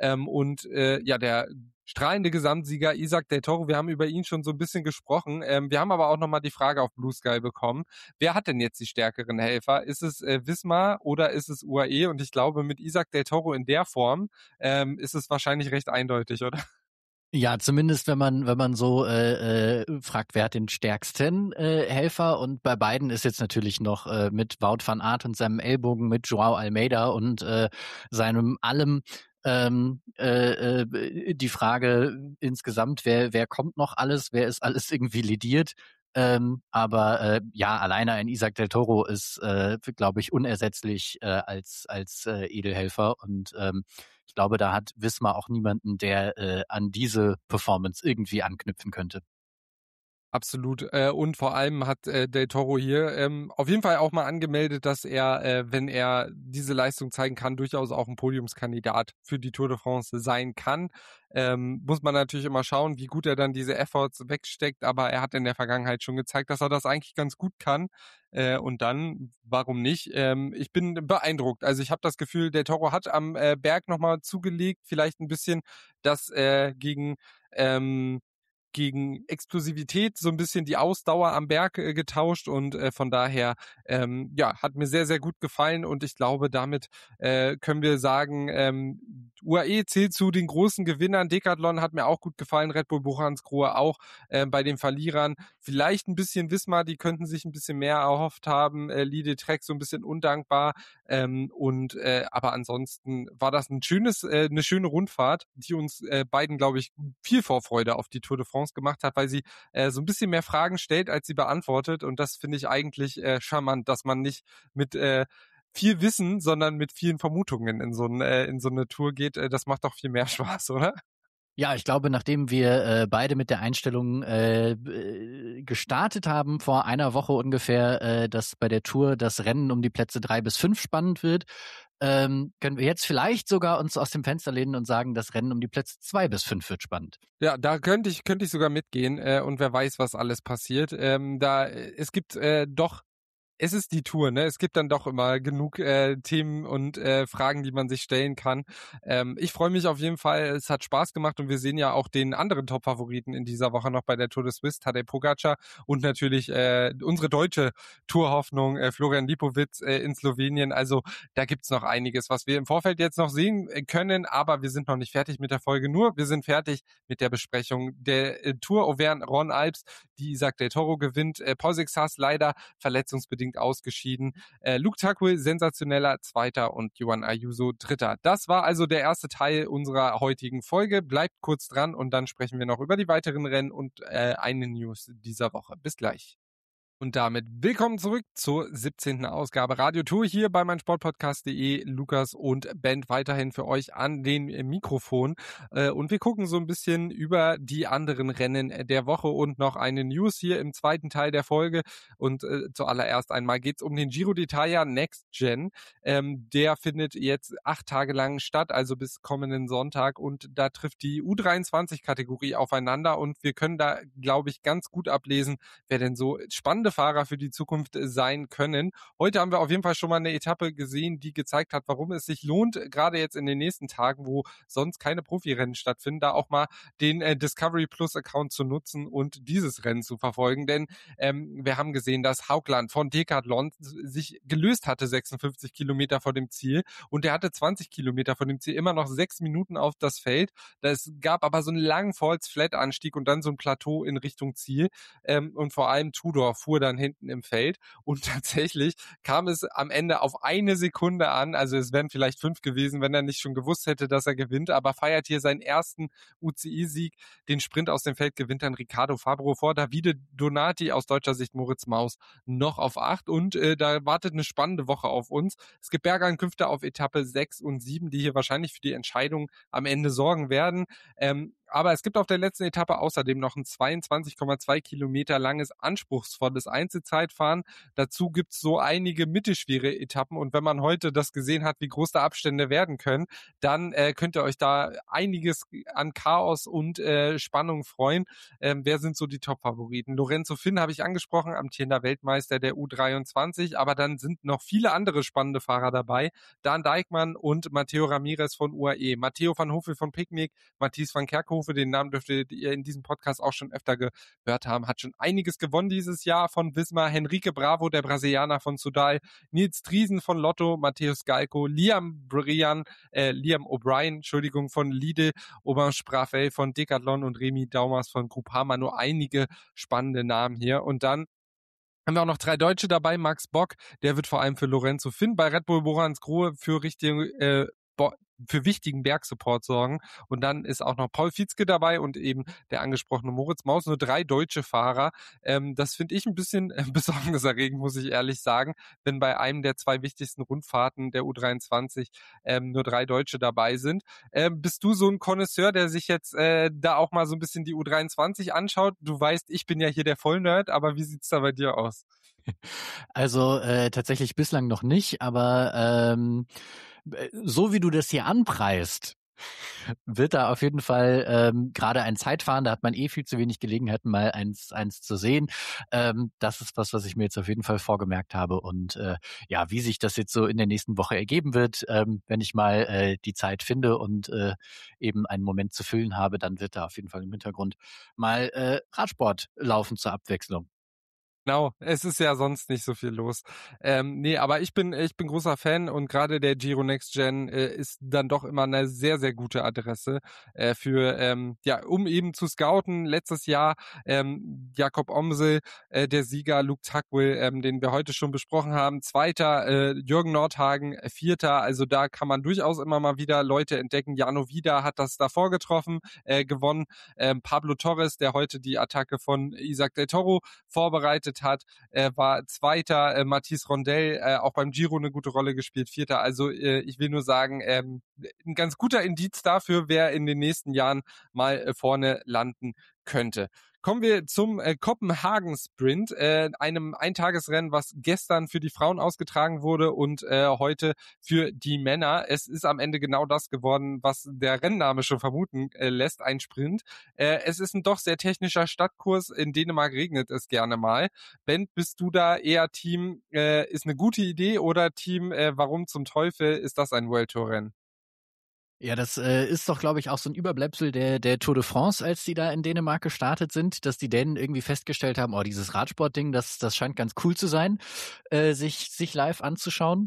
Der strahlende Gesamtsieger Isaac Del Toro, wir haben über ihn schon so ein bisschen gesprochen. Wir haben aber auch nochmal die Frage auf Blue Sky bekommen. Wer hat denn jetzt die stärkeren Helfer? Ist es Visma oder ist es UAE? Und ich glaube, mit Isaac Del Toro in der Form ist es wahrscheinlich recht eindeutig, oder? Ja, zumindest wenn man so fragt, wer hat den stärksten Helfer, und bei beiden ist jetzt natürlich noch mit Wout van Aert und seinem Ellbogen, mit Joao Almeida und seinem allem die Frage insgesamt, wer kommt noch alles, wer ist alles irgendwie lidiert. Alleine ein Isaac Del Toro ist, glaube ich, unersetzlich als Edelhelfer, und ich glaube, da hat Visma auch niemanden, der an diese Performance irgendwie anknüpfen könnte. Absolut. Und vor allem hat Del Toro hier auf jeden Fall auch mal angemeldet, dass er, wenn er diese Leistung zeigen kann, durchaus auch ein Podiumskandidat für die Tour de France sein kann. Muss man natürlich immer schauen, wie gut er dann diese Efforts wegsteckt, aber er hat in der Vergangenheit schon gezeigt, dass er das eigentlich ganz gut kann. Und dann, warum nicht? Ich bin beeindruckt. Also ich habe das Gefühl, Del Toro hat am Berg nochmal zugelegt, vielleicht ein bisschen das gegen gegen Explosivität, so ein bisschen die Ausdauer am Berg getauscht und von daher hat mir sehr, sehr gut gefallen und ich glaube, damit können wir sagen, UAE zählt zu den großen Gewinnern. Decathlon hat mir auch gut gefallen, Red Bull Buchansgrohe auch bei den Verlierern. Vielleicht ein bisschen Wismar, die könnten sich ein bisschen mehr erhofft haben. Lide Trek so ein bisschen undankbar. Aber ansonsten war das eine schöne Rundfahrt, die uns beiden, glaube ich, viel Vorfreude auf die Tour de France gemacht hat, weil sie so ein bisschen mehr Fragen stellt, als sie beantwortet. Und das finde ich eigentlich charmant, dass man nicht mit viel Wissen, sondern mit vielen Vermutungen in so eine Tour geht. Das macht doch viel mehr Spaß, oder? Ja, ich glaube, nachdem wir beide mit der Einstellung gestartet haben, vor einer Woche ungefähr, dass bei der Tour das Rennen um die Plätze 3 bis 5 spannend wird, können wir jetzt vielleicht sogar uns aus dem Fenster lehnen und sagen, das Rennen um die Plätze 2 bis 5 wird spannend. Ja, da könnte ich sogar mitgehen und wer weiß, was alles passiert. Es gibt es ist die Tour, ne? Es gibt dann doch immer genug Themen und Fragen, die man sich stellen kann. Ich freue mich auf jeden Fall. Es hat Spaß gemacht und wir sehen ja auch den anderen Top-Favoriten in dieser Woche noch bei der Tour de Suisse, Tadej Pogacar und natürlich unsere deutsche Tourhoffnung Florian Lipowitz in Slowenien. Also da gibt's noch einiges, was wir im Vorfeld jetzt noch sehen können, aber wir sind noch nicht fertig mit der Folge. Nur wir sind fertig mit der Besprechung der Tour Auvergne-Rhône-Alpes, die Isaac del Toro gewinnt. Paul Sixas leider verletzungsbedingt ausgeschieden. Luke Takwe, sensationeller Zweiter und Johan Ayuso Dritter. Das war also der erste Teil unserer heutigen Folge. Bleibt kurz dran und dann sprechen wir noch über die weiteren Rennen und eine News dieser Woche. Bis gleich. Und damit willkommen zurück zur 17. Ausgabe Radio Tour hier bei meinsportpodcast.de. Lukas und Ben weiterhin für euch an den Mikrofon. Und wir gucken so ein bisschen über die anderen Rennen der Woche und noch eine News hier im zweiten Teil der Folge. Und zuallererst einmal geht's um den Giro d'Italia Next Gen. Der findet jetzt 8 Tage lang statt, also bis kommenden Sonntag. Und da trifft die U23-Kategorie aufeinander. Und wir können da, glaube ich, ganz gut ablesen, wer denn so spannende Fahrer für die Zukunft sein können. Heute haben wir auf jeden Fall schon mal eine Etappe gesehen, die gezeigt hat, warum es sich lohnt, gerade jetzt in den nächsten Tagen, wo sonst keine Profirennen stattfinden, da auch mal den Discovery Plus Account zu nutzen und dieses Rennen zu verfolgen. Denn wir haben gesehen, dass Haugland von Decathlon sich gelöst hatte 56 Kilometer vor dem Ziel und er hatte 20 Kilometer vor dem Ziel immer noch 6 Minuten auf das Feld. Es gab aber so einen langen Falls-Flat-Anstieg und dann so ein Plateau in Richtung Ziel und vor allem Tudor fuhr dann hinten im Feld und tatsächlich kam es am Ende auf 1 Sekunde an, also es wären vielleicht 5 gewesen, wenn er nicht schon gewusst hätte, dass er gewinnt, aber feiert hier seinen ersten UCI-Sieg. Den Sprint aus dem Feld gewinnt dann Riccardo Fabro vor Davide Donati, aus deutscher Sicht Moritz Maus noch auf 8 und da wartet eine spannende Woche auf uns. Es gibt Bergankünfte auf Etappe 6 und 7, die hier wahrscheinlich für die Entscheidung am Ende sorgen werden. Aber es gibt auf der letzten Etappe außerdem noch ein 22,2 Kilometer langes, anspruchsvolles Einzelzeitfahren. Dazu gibt's so einige mittelschwere Etappen und wenn man heute das gesehen hat, wie groß da Abstände werden können, dann könnt ihr euch da einiges an Chaos und Spannung freuen. Wer sind so die Top-Favoriten? Lorenzo Finn habe ich angesprochen, amtierender Weltmeister der U23, aber dann sind noch viele andere spannende Fahrer dabei. Dan Dijkman und Matteo Ramirez von UAE, Matteo van Hofe von Picnic, Mathies van Kerkhoven, den Namen dürftet ihr in diesem Podcast auch schon öfter gehört haben, hat schon einiges gewonnen dieses Jahr von Wismar, Henrique Bravo, der Brasilianer von Soudal, Nils Driesen von Lotto, Matthäus Galko, Liam O'Brien, von Lidl, Aubin Spravel von Decathlon und Remy Daumers von Groupama, nur einige spannende Namen hier. Und dann haben wir auch noch 3 Deutsche dabei, Max Bock, der wird vor allem für Lorenzo Finn bei Red Bull Boransgrohe für wichtigen Bergsupport sorgen. Und dann ist auch noch Paul Vietzke dabei und eben der angesprochene Moritz Maus, nur 3 deutsche Fahrer. Das finde ich ein bisschen besorgniserregend, muss ich ehrlich sagen, wenn bei einem der 2 wichtigsten Rundfahrten der U23 nur 3 Deutsche dabei sind. Bist du so ein Connoisseur, der sich jetzt da auch mal so ein bisschen die U23 anschaut? Du weißt, ich bin ja hier der Vollnerd, aber wie sieht's da bei dir aus? Also tatsächlich bislang noch nicht, aber so wie du das hier anpreist, Wird da auf jeden Fall gerade ein Zeitfahren, da hat man viel zu wenig Gelegenheiten, mal eins zu sehen. Das ist was ich mir jetzt auf jeden Fall vorgemerkt habe. Und ja, wie sich das jetzt so in der nächsten Woche ergeben wird, wenn ich mal die Zeit finde und eben einen Moment zu füllen habe, dann wird da auf jeden Fall im Hintergrund mal Radsport laufen zur Abwechslung. Genau, es ist ja sonst nicht so viel los. Nee, aber ich bin großer Fan und gerade der Giro Next Gen ist dann doch immer eine sehr, sehr gute Adresse um eben zu scouten. Letztes Jahr Jakob Omsel, der Sieger, Luke Tugwell, den wir heute schon besprochen haben, Zweiter, Jürgen Nordhagen, Vierter. Also da kann man durchaus immer mal wieder Leute entdecken. Jano Vida hat das davor getroffen, gewonnen. Pablo Torres, der heute die Attacke von Isaac del Toro vorbereitet hat, war Zweiter, Mathis Rondell, auch beim Giro eine gute Rolle gespielt, Vierter. Also ich will nur sagen, ein ganz guter Indiz dafür, wer in den nächsten Jahren mal vorne landen könnte. Kommen wir zum Kopenhagen-Sprint, einem Eintagesrennen, was gestern für die Frauen ausgetragen wurde und heute für die Männer. Es ist am Ende genau das geworden, was der Rennname schon vermuten lässt, ein Sprint. Es ist ein doch sehr technischer Stadtkurs. In Dänemark regnet es gerne mal. Ben, bist du da eher Team, ist eine gute Idee oder Team, warum zum Teufel ist das ein World Tour Rennen? Ja, das ist doch, glaube ich, auch so ein Überbleibsel der Tour de France, als die da in Dänemark gestartet sind, dass die Dänen irgendwie festgestellt haben, oh, dieses Radsportding, das scheint ganz cool zu sein, sich live anzuschauen.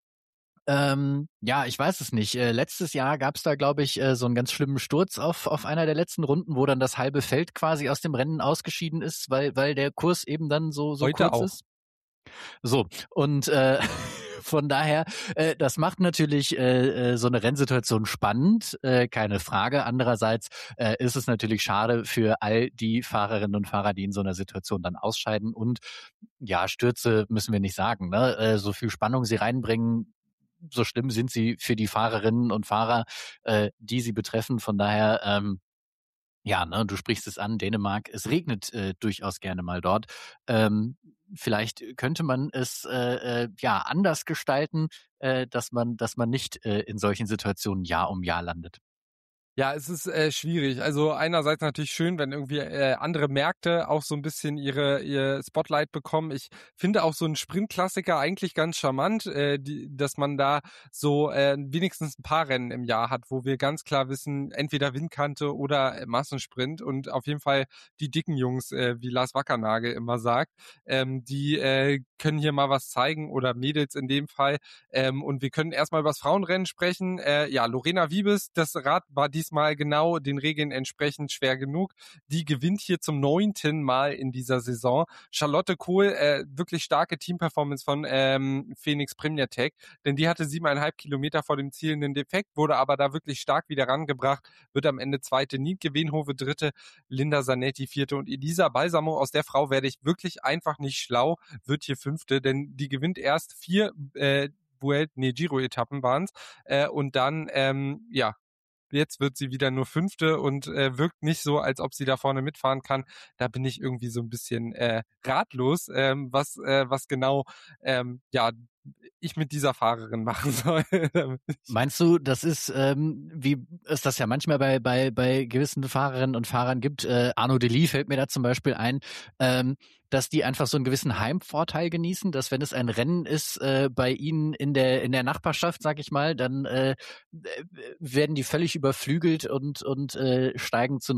Ja, ich weiß es nicht. Letztes Jahr gab es da, glaube ich, so einen ganz schlimmen Sturz auf einer der letzten Runden, wo dann das halbe Feld quasi aus dem Rennen ausgeschieden ist, weil der Kurs eben dann so Heute kurz auch. ist. So, und von daher, das macht natürlich so eine Rennsituation spannend, keine Frage. Andererseits ist es natürlich schade für all die Fahrerinnen und Fahrer, die in so einer Situation dann ausscheiden. Und ja, Stürze müssen wir nicht sagen, ne? So viel Spannung sie reinbringen, so schlimm sind sie für die Fahrerinnen und Fahrer, die sie betreffen. Von daher, ja, ne, du sprichst es an, Dänemark, es regnet durchaus gerne mal dort. Vielleicht könnte man es ja anders gestalten, dass man nicht in solchen Situationen Jahr um Jahr landet. Ja, es ist schwierig. Also einerseits natürlich schön, wenn irgendwie andere Märkte auch so ein bisschen ihr Spotlight bekommen. Ich finde auch so einen Sprintklassiker eigentlich ganz charmant, dass man da so wenigstens ein paar Rennen im Jahr hat, wo wir ganz klar wissen, entweder Windkante oder Massensprint und auf jeden Fall die dicken Jungs, wie Lars Wackernagel immer sagt, die können hier mal was zeigen oder Mädels in dem Fall. Und wir können erstmal über das Frauenrennen sprechen. Ja, Lorena Wiebes, das Rad war diesmal genau den Regeln entsprechend schwer genug. Die gewinnt hier zum 9. Mal in dieser Saison. Charlotte Kohl, wirklich starke Teamperformance von Phoenix Premier Tech, denn die hatte 7,5 Kilometer vor dem Ziel einen Defekt, wurde aber da wirklich stark wieder rangebracht, wird am Ende Zweite, Nienke Wenhove Dritte, Linda Zanetti Vierte und Elisa Balsamo, aus der Frau werde ich wirklich einfach nicht schlau, wird hier Fünfte, denn die gewinnt erst 4 Giro-Etappen waren es und dann, jetzt wird sie wieder nur Fünfte und wirkt nicht so, als ob sie da vorne mitfahren kann. Da bin ich irgendwie so ein bisschen ratlos, was genau ich mit dieser Fahrerin machen soll. Meinst du, das ist, wie es das ja manchmal bei gewissen Fahrerinnen und Fahrern gibt, Arnaud Delis fällt mir da zum Beispiel ein, dass die einfach so einen gewissen Heimvorteil genießen, dass wenn es ein Rennen ist bei ihnen in der Nachbarschaft, sag ich mal, dann werden die völlig überflügelt und steigen zu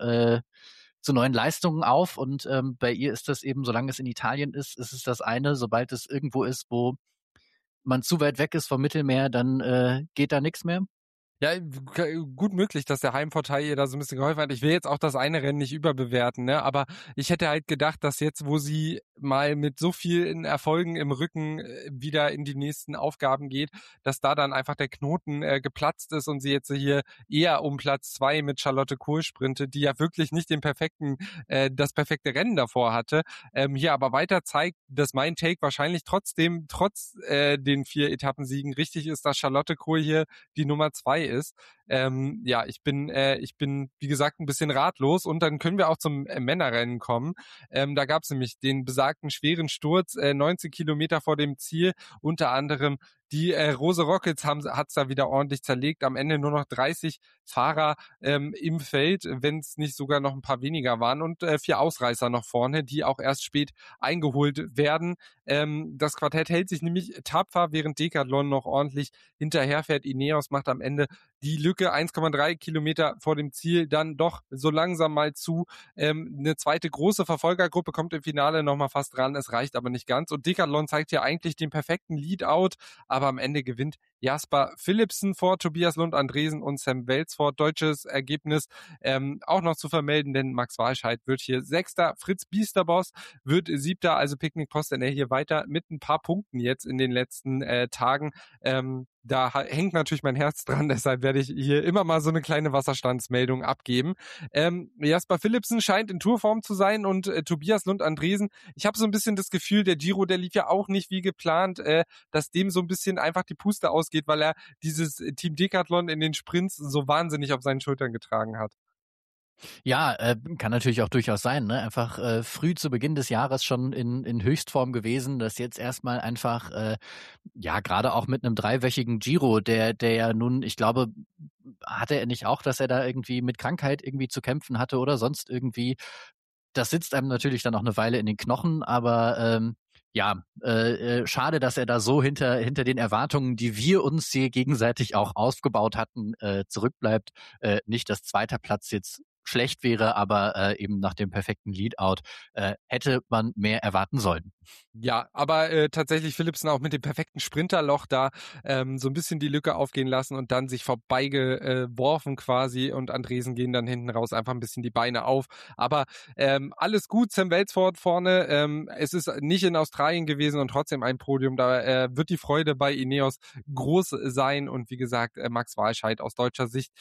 neuen Leistungen auf. Und bei ihr ist das eben, solange es in Italien ist es das eine. Sobald es irgendwo ist, wo man zu weit weg ist vom Mittelmeer, dann geht da nichts mehr. Ja, gut möglich, dass der Heimvorteil ihr da so ein bisschen geholfen hat. Ich will jetzt auch das eine Rennen nicht überbewerten, ne? Aber ich hätte halt gedacht, dass jetzt, wo sie mal mit so vielen Erfolgen im Rücken wieder in die nächsten Aufgaben geht, dass da dann einfach der Knoten geplatzt ist und sie jetzt hier eher um Platz 2 mit Charlotte Kohl sprintet, die ja wirklich nicht das perfekte Rennen davor hatte. Hier aber weiter zeigt, dass mein Take wahrscheinlich trotz den 4 Etappensiegen richtig ist, dass Charlotte Kohl hier die Nummer 2 ist. Ja, ich bin, wie gesagt, ein bisschen ratlos und dann können wir auch zum Männerrennen kommen. Da gab es nämlich den besagten schweren Sturz, 19 Kilometer vor dem Ziel, unter anderem Die Rose Rockets hat's da wieder ordentlich zerlegt. Am Ende nur noch 30 Fahrer im Feld, wenn es nicht sogar noch ein paar weniger waren und 4 Ausreißer noch vorne, die auch erst spät eingeholt werden. Das Quartett hält sich nämlich tapfer, während Decathlon noch ordentlich hinterherfährt. Ineos macht am Ende die Lücke 1,3 Kilometer vor dem Ziel dann doch so langsam mal zu. Eine zweite große Verfolgergruppe kommt im Finale nochmal fast ran, es reicht aber nicht ganz. Und Decathlon zeigt ja eigentlich den perfekten Lead-Out, aber am Ende gewinnt Jasper Philipsen vor Tobias Lund Andresen und Sam Welsford. Deutsches Ergebnis auch noch zu vermelden, denn Max Walscheid wird hier Sechster, Fritz Biesterboss wird Siebter, also Picknick Postner hier weiter mit ein paar Punkten jetzt in den letzten Tagen. Da hängt natürlich mein Herz dran, deshalb werde ich hier immer mal so eine kleine Wasserstandsmeldung abgeben. Jasper Philipsen scheint in Tourform zu sein und Tobias Lund Andresen, ich habe so ein bisschen das Gefühl, der Giro, der lief ja auch nicht wie geplant, dass dem so ein bisschen einfach die Puste ausgeht, weil er dieses Team Decathlon in den Sprints so wahnsinnig auf seinen Schultern getragen hat. Ja, kann natürlich auch durchaus sein, ne? Einfach früh zu Beginn des Jahres schon in Höchstform gewesen, dass jetzt erstmal einfach, ja, gerade auch mit einem 3-wöchigen Giro, der ja nun, ich glaube, hatte er nicht auch, dass er da irgendwie mit Krankheit irgendwie zu kämpfen hatte oder sonst irgendwie. Das sitzt einem natürlich dann auch eine Weile in den Knochen, aber ja, schade, dass er da so hinter den Erwartungen, die wir uns hier gegenseitig auch aufgebaut hatten, zurückbleibt. Nicht, dass zweiter Platz jetzt schlecht wäre, aber eben nach dem perfekten Leadout hätte man mehr erwarten sollen. Ja, aber tatsächlich Philipsen auch mit dem perfekten Sprinterloch da so ein bisschen die Lücke aufgehen lassen und dann sich vorbeigeworfen quasi und Andresen gehen dann hinten raus einfach ein bisschen die Beine auf. Aber alles gut, Sam Welsford vorne. Es ist nicht in Australien gewesen und trotzdem ein Podium. Da wird die Freude bei Ineos groß sein und wie gesagt, Max Walscheid aus deutscher Sicht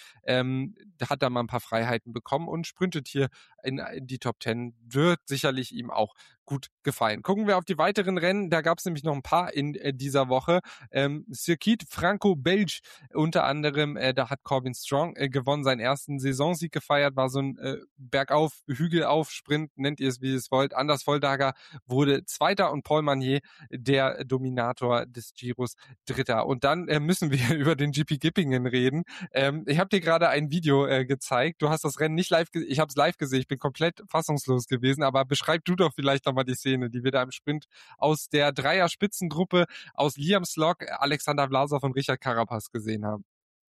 hat da mal ein paar Freiheiten bekommen und sprintet hier in die Top 10. Wird sicherlich ihm auch gut gefallen. Gucken wir auf die weiteren Rennen. Da gab es nämlich noch ein paar in dieser Woche. Circuit Franco-Belge unter anderem. Da hat Corbin Strong gewonnen, seinen ersten Saisonsieg gefeiert. War so ein Bergauf, Hügelauf, Sprint, nennt ihr es, wie ihr es wollt. Anders Volldager wurde Zweiter und Paul Magnier, der Dominator des Giros, Dritter. Und dann müssen wir über den GP Gippingen reden. Ich habe dir gerade ein Video gezeigt. Du hast das Rennen nicht live ich habe es live gesehen. Ich bin komplett fassungslos gewesen. Aber beschreib du doch vielleicht noch mal die Szene, die wir da im Sprint aus der Dreier-Spitzengruppe aus Liam Slock, Alexander Vlasov und Richard Carapaz gesehen haben.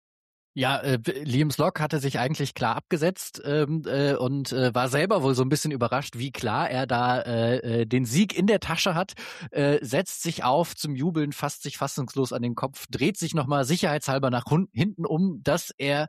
Ja, Liam Slock hatte sich eigentlich klar abgesetzt und war selber wohl so ein bisschen überrascht, wie klar er da den Sieg in der Tasche hat, setzt sich auf zum Jubeln, fasst sich fassungslos an den Kopf, dreht sich nochmal sicherheitshalber nach hinten um, dass er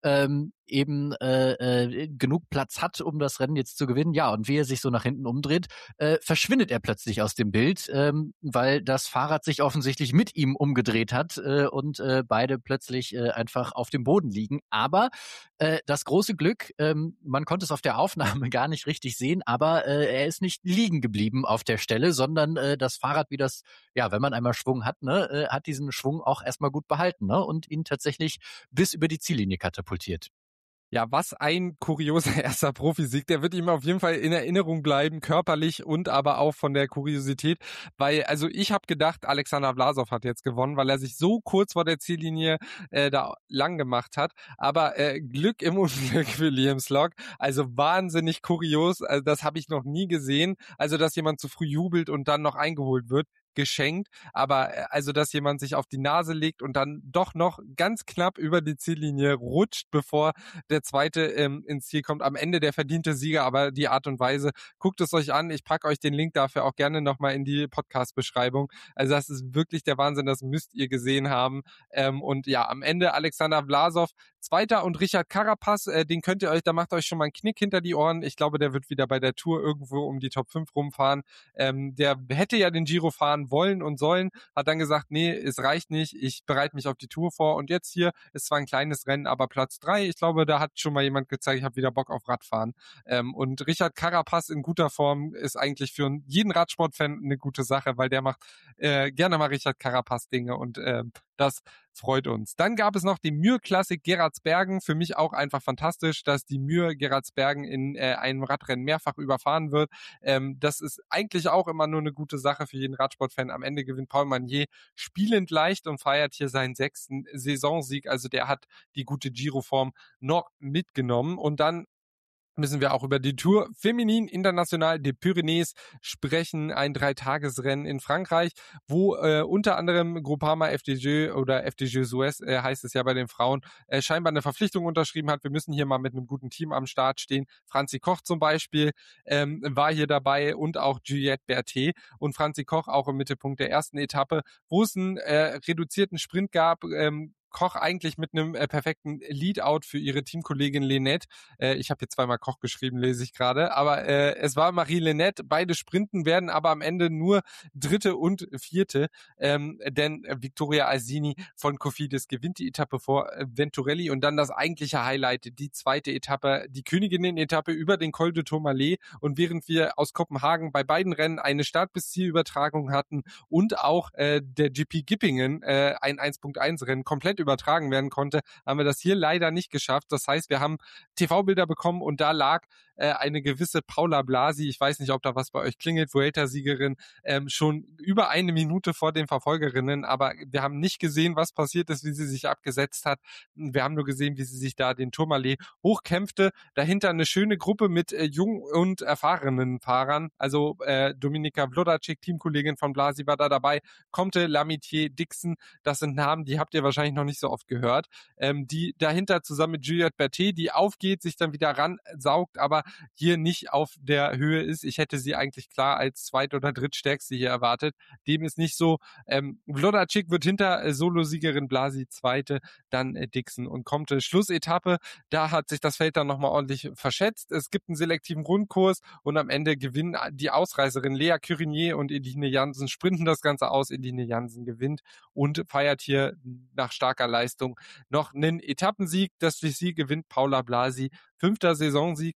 eben genug Platz hat, um das Rennen jetzt zu gewinnen. Ja, und wie er sich so nach hinten umdreht, verschwindet er plötzlich aus dem Bild, weil das Fahrrad sich offensichtlich mit ihm umgedreht hat und beide plötzlich einfach auf dem Boden liegen. Aber das große Glück, man konnte es auf der Aufnahme gar nicht richtig sehen, aber er ist nicht liegen geblieben auf der Stelle, sondern das Fahrrad, wie das, ja, wenn man einmal Schwung hat, ne, hat diesen Schwung auch erstmal gut behalten, ne, und ihn tatsächlich bis über die Ziellinie katapultiert. Ja, was ein kurioser erster Profisieg. Der wird ihm auf jeden Fall in Erinnerung bleiben, körperlich und aber auch von der Kuriosität. Weil, also ich habe gedacht, Alexander Vlasov hat jetzt gewonnen, weil er sich so kurz vor der Ziellinie da lang gemacht hat. Aber Glück im Unglück für Liam Slock. Also wahnsinnig kurios. Also das habe ich noch nie gesehen. Also, dass jemand zu früh jubelt und dann noch eingeholt wird. Geschenkt, aber also, dass jemand sich auf die Nase legt und dann doch noch ganz knapp über die Ziellinie rutscht, bevor der zweite ins Ziel kommt. Am Ende der verdiente Sieger, aber die Art und Weise, guckt es euch an. Ich packe euch den Link dafür auch gerne nochmal in die Podcast-Beschreibung. Also das ist wirklich der Wahnsinn, das müsst ihr gesehen haben. Und ja, am Ende Alexander Vlasov Zweiter und Richard Carapaz, den könnt ihr euch, da macht euch schon mal einen Knick hinter die Ohren. Ich glaube, der wird wieder bei der Tour irgendwo um die Top 5 rumfahren. Der hätte ja den Giro fahren wollen und sollen, hat dann gesagt, nee, es reicht nicht, ich bereite mich auf die Tour vor und jetzt hier ist zwar ein kleines Rennen, aber Platz 3, ich glaube, da hat schon mal jemand gezeigt, ich habe wieder Bock auf Radfahren. Und Richard Carapaz in guter Form ist eigentlich für jeden Radsportfan eine gute Sache, weil der macht gerne mal Richard Carapaz Dinge und das freut uns. Dann gab es noch die Mühr-Klassik Geraardsbergen. Für mich auch einfach fantastisch, dass die Mühr Geraardsbergen in einem Radrennen mehrfach überfahren wird. Das ist eigentlich auch immer nur eine gute Sache für jeden Radsportfan. Am Ende gewinnt Paul Magnier spielend leicht und feiert hier seinen 6. Saisonsieg. Also der hat die gute Giro-Form noch mitgenommen. Und dann müssen wir auch über die Tour Féminine Internationale des Pyrénées sprechen, ein 3-Tagesrennen in Frankreich, wo unter anderem Groupama FDJ oder FDJ Suez heißt es ja bei den Frauen, scheinbar eine Verpflichtung unterschrieben hat. Wir müssen hier mal mit einem guten Team am Start stehen. Franzi Koch zum Beispiel war hier dabei und auch Juliette Berthet, und Franzi Koch auch im Mittelpunkt der ersten Etappe, wo es einen reduzierten Sprint gab. Koch eigentlich mit einem perfekten Leadout für ihre Teamkollegin Lenette. Ich habe hier zweimal Koch geschrieben, lese ich gerade. Aber es war Marie Lenette. Beide sprinten, werden aber am Ende nur Dritte und Vierte. Denn Victoria Alsini von Cofidis gewinnt die Etappe vor Venturelli. Und dann das eigentliche Highlight, die zweite Etappe, die Königinnen-Etappe über den Col de Tourmalet. Und während wir aus Kopenhagen bei beiden Rennen eine Start-bis-Ziel-Übertragung hatten und auch der GP Gippingen ein 1.1-Rennen komplett übertragen werden konnte, haben wir das hier leider nicht geschafft. Das heißt, wir haben TV-Bilder bekommen und da lag eine gewisse Paula Blasi, ich weiß nicht, ob da was bei euch klingelt, Vuelta-Siegerin, schon über eine Minute vor den Verfolgerinnen, aber wir haben nicht gesehen, was passiert ist, wie sie sich abgesetzt hat. Wir haben nur gesehen, wie sie sich da den Tourmalet hochkämpfte. Dahinter eine schöne Gruppe mit jung und erfahrenen Fahrern, also Dominika Vlodacek, Teamkollegin von Blasi, war da dabei, Comte, Lamitier, Dixon, das sind Namen, die habt ihr wahrscheinlich noch nicht so oft gehört, die dahinter zusammen mit Juliette Berthet, die aufgeht, sich dann wieder ransaugt, aber hier nicht auf der Höhe ist. Ich hätte sie eigentlich klar als zweit- oder drittstärkste hier erwartet. Dem ist nicht so. Vlodacek wird hinter Solosiegerin Blasi Zweite, dann Dixon und Comte. Schlussetappe, da hat sich das Feld dann nochmal ordentlich verschätzt. Es gibt einen selektiven Rundkurs und am Ende gewinnen die Ausreißerinnen Lea Curinier und Eline Jansen, sprinten das Ganze aus. Eline Jansen gewinnt und feiert hier nach starker Leistung noch einen Etappensieg. Das für sie gewinnt Paula Blasi, 5. Saisonsieg.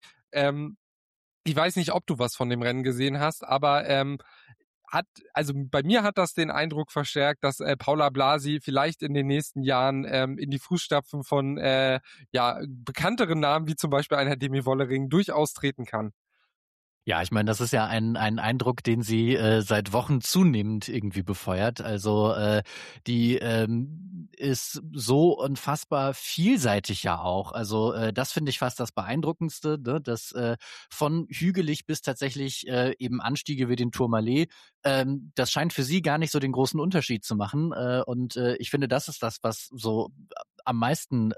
Ich weiß nicht, ob du was von dem Rennen gesehen hast, aber also bei mir hat das den Eindruck verstärkt, dass Paula Blasi vielleicht in den nächsten Jahren in die Fußstapfen von bekannteren Namen wie zum Beispiel einer Demi Wollering durchaus treten kann. Ja, ich meine, das ist ja ein Eindruck, den sie seit Wochen zunehmend irgendwie befeuert. Also die ist so unfassbar vielseitig ja auch. Also das finde ich fast das Beeindruckendste, ne? Dass von hügelig bis tatsächlich eben Anstiege wie den Tourmalet, das scheint für sie gar nicht so den großen Unterschied zu machen. Und ich finde, das ist das, was so am meisten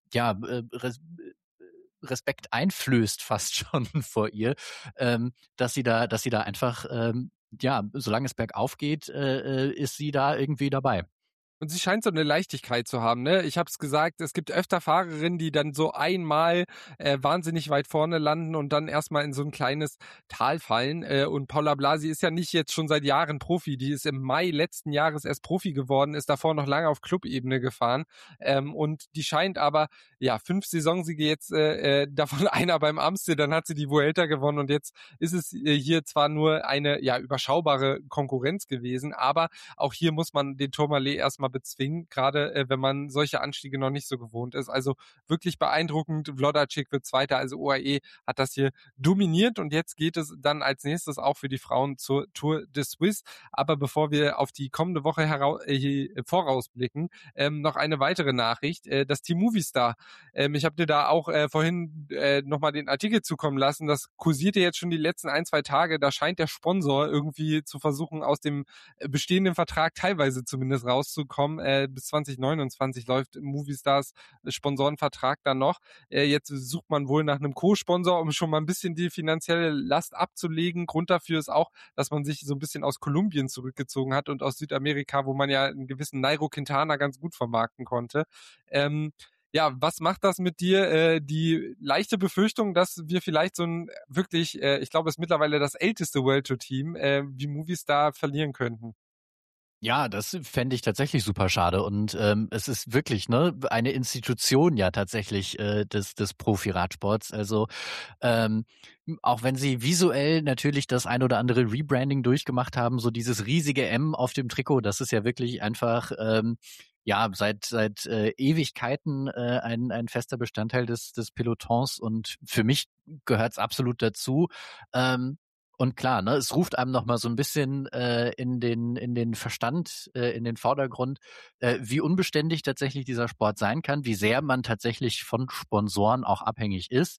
Respekt einflößt fast schon vor ihr, dass sie da einfach, solange es bergauf geht, ist sie da irgendwie dabei. Und sie scheint so eine Leichtigkeit zu haben, ne? Ich habe es gesagt, es gibt öfter Fahrerinnen, die dann so einmal wahnsinnig weit vorne landen und dann erstmal in so ein kleines Tal fallen. Und Paula Blasi ist ja nicht jetzt schon seit Jahren Profi. Die ist im Mai letzten Jahres erst Profi geworden, ist davor noch lange auf Clubebene gefahren. Und die scheint aber, 5 Saisonsiege jetzt, davon einer beim Amstel, dann hat sie die Vuelta gewonnen und jetzt ist es hier zwar nur eine überschaubare Konkurrenz gewesen, aber auch hier muss man den Tourmalet erstmal bezwingen, gerade wenn man solche Anstiege noch nicht so gewohnt ist. Also wirklich beeindruckend. Vlodacek wird Zweiter, also UAE hat das hier dominiert und jetzt geht es dann als nächstes auch für die Frauen zur Tour de Suisse. Aber bevor wir auf die kommende Woche vorausblicken, noch eine weitere Nachricht. Das Team Movistar. Ich habe dir da auch vorhin nochmal den Artikel zukommen lassen. Das kursierte jetzt schon die letzten 1-2 Tage. Da scheint der Sponsor irgendwie zu versuchen, aus dem bestehenden Vertrag teilweise zumindest rauszukommen. Bis 2029 läuft Movistars Sponsorenvertrag dann noch. Jetzt sucht man wohl nach einem Co-Sponsor, um schon mal ein bisschen die finanzielle Last abzulegen. Grund dafür ist auch, dass man sich so ein bisschen aus Kolumbien zurückgezogen hat und aus Südamerika, wo man ja einen gewissen Nairo Quintana ganz gut vermarkten konnte. Was macht das mit dir? Die leichte Befürchtung, dass wir vielleicht so ein wirklich, ich glaube, es ist mittlerweile das älteste World Tour Team, wie Movistar verlieren könnten. Ja, das fände ich tatsächlich super schade und es ist wirklich eine Institution ja tatsächlich des Profi-Radsports. Also auch wenn sie visuell natürlich das ein oder andere Rebranding durchgemacht haben, so dieses riesige M auf dem Trikot, das ist ja wirklich einfach ja seit Ewigkeiten ein fester Bestandteil des Pelotons und für mich gehört's absolut dazu. Und klar, ne, es ruft einem noch mal so ein bisschen in den Verstand, in den Vordergrund, wie unbeständig tatsächlich dieser Sport sein kann, wie sehr man tatsächlich von Sponsoren auch abhängig ist.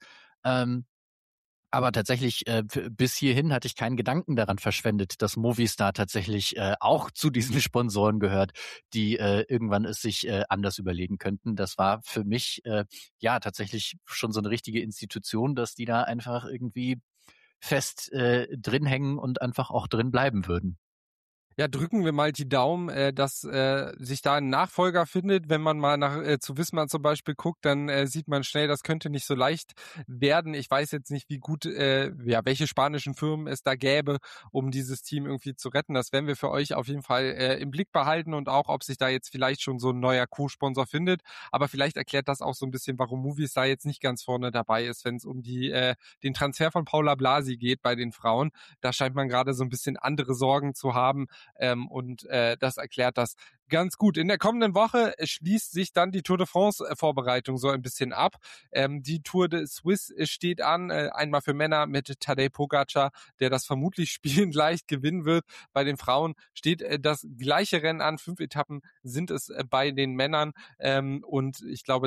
Aber tatsächlich, bis hierhin hatte ich keinen Gedanken daran verschwendet, dass Movistar tatsächlich auch zu diesen Sponsoren gehört, die irgendwann es sich anders überlegen könnten. Das war für mich ja tatsächlich schon so eine richtige Institution, dass die da einfach irgendwie fest drin hängen und einfach auch drin bleiben würden. Ja, drücken wir mal die Daumen, dass sich da ein Nachfolger findet. Wenn man mal zu Wismar zum Beispiel guckt, dann sieht man schnell, das könnte nicht so leicht werden. Ich weiß jetzt nicht, wie gut, welche spanischen Firmen es da gäbe, um dieses Team irgendwie zu retten. Das werden wir für euch auf jeden Fall im Blick behalten und auch, ob sich da jetzt vielleicht schon so ein neuer Co-Sponsor findet. Aber vielleicht erklärt das auch so ein bisschen, warum Movistar jetzt nicht ganz vorne dabei ist, wenn es um den Transfer von Paula Blasi geht bei den Frauen. Da scheint man gerade so ein bisschen andere Sorgen zu haben. Das erklärt das ganz gut. In der kommenden Woche schließt sich dann die Tour de France Vorbereitung so ein bisschen ab. Die Tour de Suisse steht an, einmal für Männer mit Tadej Pogacar, der das vermutlich spielend leicht gewinnen wird. Bei den Frauen steht das gleiche Rennen an. 5 Etappen sind es bei den Männern und ich glaube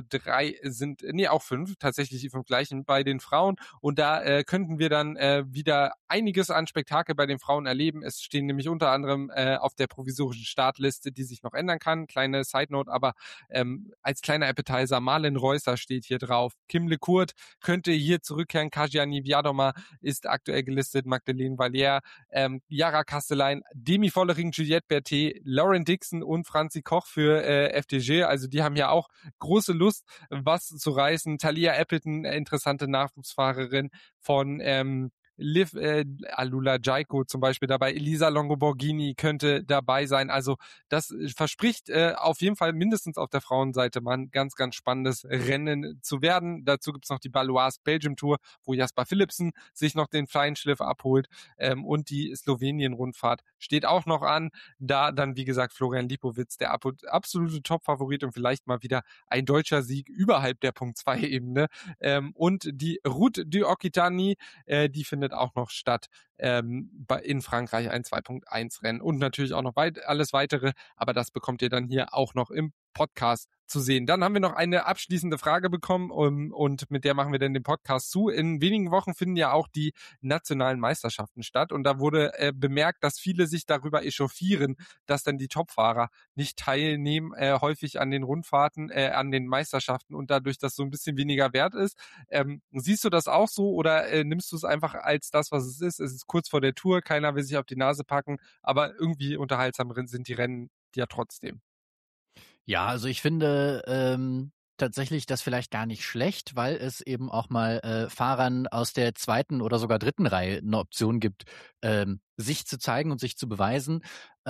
5 tatsächlich die 5 gleichen bei den Frauen. Und da könnten wir dann wieder einiges an Spektakel bei den Frauen erleben. Es stehen nämlich unter anderem auf der provisorischen Startliste, die sich noch ändern kann. Kleine Side Note, aber als kleiner Appetizer, Marlen Reusser steht hier drauf. Kim LeCourt könnte hier zurückkehren. Kajiani Viadoma ist aktuell gelistet. Magdalene Valliere, Yara Kastelein, Demi Vollering, Juliette Berthet, Lauren Dixon und Franzi Koch für FDG. Also die haben ja auch große Lust, was zu reißen. Thalia Appleton, interessante Nachwuchsfahrerin von Liv Alula Jaiko zum Beispiel dabei, Elisa Longoborghini könnte dabei sein. Also das verspricht auf jeden Fall mindestens auf der Frauenseite mal ein ganz, ganz spannendes Rennen zu werden. Dazu gibt's noch die Baloise Belgium Tour, wo Jasper Philipsen sich noch den Feinschliff abholt und die Slowenien-Rundfahrt steht auch noch an. Da dann, wie gesagt, Florian Lipowitz, der absolute Top-Favorit und vielleicht mal wieder ein deutscher Sieg überhalb der Punkt-2-Ebene. Und die Route du Occitanie, die findet auch noch statt in Frankreich, ein 2.1 Rennen und natürlich auch noch alles weitere, aber das bekommt ihr dann hier auch noch im Podcast zu sehen. Dann haben wir noch eine abschließende Frage bekommen und mit der machen wir dann den Podcast zu. In wenigen Wochen finden ja auch die nationalen Meisterschaften statt und da wurde bemerkt, dass viele sich darüber echauffieren, dass dann die Topfahrer nicht teilnehmen, häufig an den Rundfahrten, an den Meisterschaften und dadurch das so ein bisschen weniger wert ist. Siehst du das auch so oder nimmst du es einfach als das, was es ist? Es ist kurz vor der Tour, keiner will sich auf die Nase packen, aber irgendwie unterhaltsam sind die Rennen ja trotzdem. Ja, also ich finde tatsächlich das vielleicht gar nicht schlecht, weil es eben auch mal Fahrern aus der zweiten oder sogar dritten Reihe eine Option gibt, sich zu zeigen und sich zu beweisen.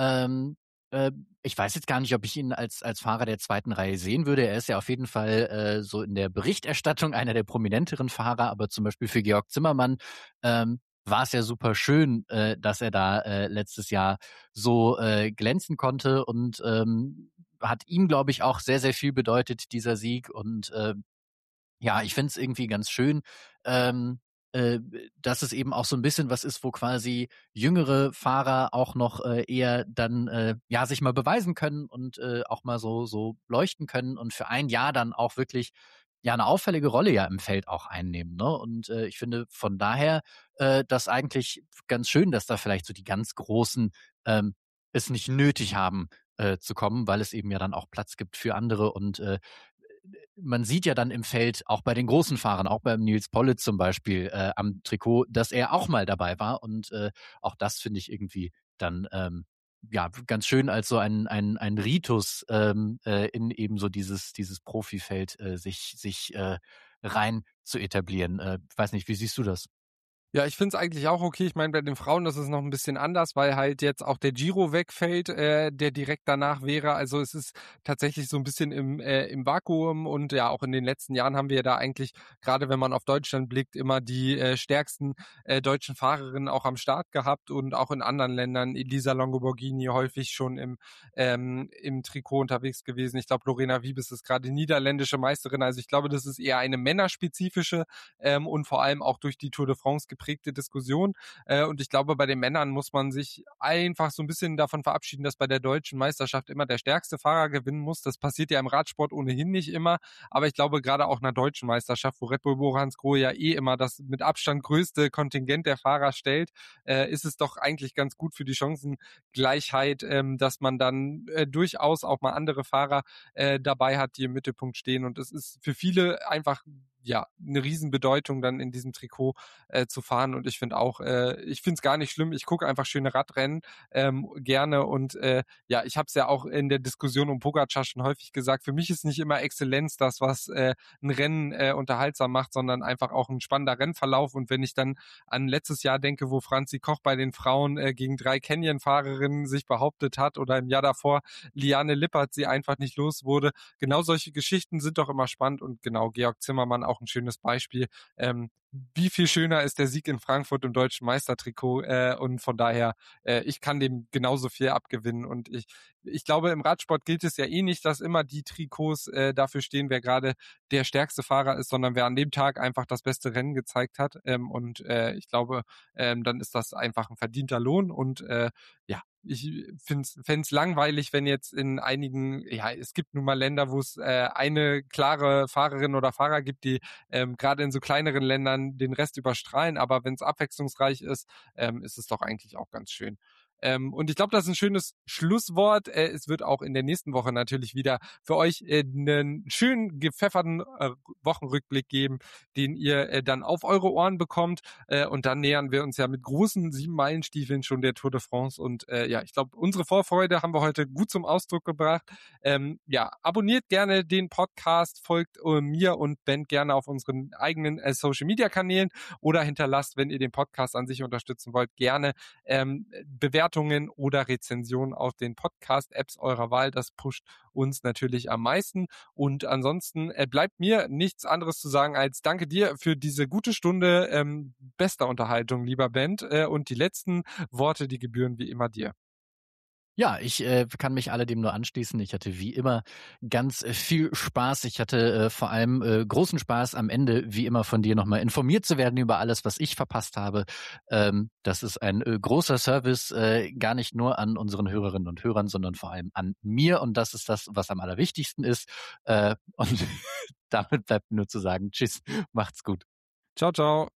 Ich weiß jetzt gar nicht, ob ich ihn als Fahrer der zweiten Reihe sehen würde. Er ist ja auf jeden Fall so in der Berichterstattung einer der prominenteren Fahrer, aber zum Beispiel für Georg Zimmermann war es ja super schön, dass er da letztes Jahr so glänzen konnte und hat ihm, glaube ich, auch sehr, sehr viel bedeutet, dieser Sieg. Und ja, ich finde es irgendwie ganz schön, ähm, äh, dass es eben auch so ein bisschen was ist, wo quasi jüngere Fahrer auch noch eher dann ja sich mal beweisen können und auch mal so leuchten können und für ein Jahr dann auch wirklich ja eine auffällige Rolle ja im Feld auch einnehmen. Ne? Und ich finde von daher das eigentlich ganz schön, dass da vielleicht so die ganz Großen es nicht nötig haben zu kommen, weil es eben ja dann auch Platz gibt für andere und man sieht ja dann im Feld, auch bei den großen Fahrern, auch beim Nils Pollitt zum Beispiel am Trikot, dass er auch mal dabei war. Und auch das finde ich irgendwie dann ja ganz schön als so ein Ritus in eben so dieses Profifeld sich rein zu etablieren. Ich weiß nicht, wie siehst du das? Ja, ich finde es eigentlich auch okay. Ich meine, bei den Frauen ist es noch ein bisschen anders, weil halt jetzt auch der Giro wegfällt, der direkt danach wäre. Also es ist tatsächlich so ein bisschen im Vakuum und ja, auch in den letzten Jahren haben wir da eigentlich, gerade wenn man auf Deutschland blickt, immer die stärksten deutschen Fahrerinnen auch am Start gehabt und auch in anderen Ländern. Elisa Longo-Borghini häufig schon im Trikot unterwegs gewesen. Ich glaube, Lorena Wiebes ist gerade niederländische Meisterin. Also ich glaube, das ist eher eine männerspezifische und vor allem auch durch die Tour de France geprägte Diskussion. Und ich glaube, bei den Männern muss man sich einfach so ein bisschen davon verabschieden, dass bei der deutschen Meisterschaft immer der stärkste Fahrer gewinnen muss. Das passiert ja im Radsport ohnehin nicht immer. Aber ich glaube, gerade auch einer deutschen Meisterschaft, wo Red Bull Boransgrohe ja immer das mit Abstand größte Kontingent der Fahrer stellt, ist es doch eigentlich ganz gut für die Chancengleichheit, dass man dann durchaus auch mal andere Fahrer dabei hat, die im Mittelpunkt stehen. Und es ist für viele einfach eine Riesenbedeutung dann in diesem Trikot zu fahren und ich finde auch, ich finde es gar nicht schlimm, ich gucke einfach schöne Radrennen gerne und ich habe es ja auch in der Diskussion um Pogačar schon häufig gesagt, für mich ist nicht immer Exzellenz das, was ein Rennen unterhaltsam macht, sondern einfach auch ein spannender Rennverlauf und wenn ich dann an letztes Jahr denke, wo Franzi Koch bei den Frauen gegen 3 Canyon-Fahrerinnen sich behauptet hat oder im Jahr davor Liane Lippert sie einfach nicht los wurde, genau solche Geschichten sind doch immer spannend und genau, Georg Zimmermann auch ein schönes Beispiel. Wie viel schöner ist der Sieg in Frankfurt im deutschen Meistertrikot und von daher, ich kann dem genauso viel abgewinnen und ich glaube, im Radsport gilt es ja nicht, dass immer die Trikots dafür stehen, wer gerade der stärkste Fahrer ist, sondern wer an dem Tag einfach das beste Rennen gezeigt hat und ich glaube, dann ist das einfach ein verdienter Lohn und ich fände es langweilig, wenn jetzt in einigen, es gibt nun mal Länder, wo es eine klare Fahrerin oder Fahrer gibt, die gerade in so kleineren Ländern den Rest überstrahlen, aber wenn es abwechslungsreich ist, ist es doch eigentlich auch ganz schön. Und ich glaube, das ist ein schönes Schlusswort. Es wird auch in der nächsten Woche natürlich wieder für euch einen schön gepfefferten Wochenrückblick geben, den ihr dann auf eure Ohren bekommt. Und dann nähern wir uns ja mit großen 7-Meilen-Stiefeln schon der Tour de France. Und ich glaube, unsere Vorfreude haben wir heute gut zum Ausdruck gebracht. Abonniert gerne den Podcast, folgt mir und Ben gerne auf unseren eigenen Social-Media-Kanälen oder hinterlasst, wenn ihr den Podcast an sich unterstützen wollt, gerne Bewertungen oder Rezensionen auf den Podcast-Apps eurer Wahl. Das pusht uns natürlich am meisten. Und ansonsten bleibt mir nichts anderes zu sagen als danke dir für diese gute Stunde bester Unterhaltung, lieber Ben. Und die letzten Worte, die gebühren wie immer dir. Ja, ich kann mich alledem nur anschließen. Ich hatte wie immer ganz viel Spaß. Ich hatte vor allem großen Spaß am Ende, wie immer, von dir nochmal informiert zu werden über alles, was ich verpasst habe. Das ist ein großer Service, gar nicht nur an unseren Hörerinnen und Hörern, sondern vor allem an mir. Und das ist das, was am allerwichtigsten ist. Und damit bleibt nur zu sagen, tschüss, macht's gut. Ciao, ciao.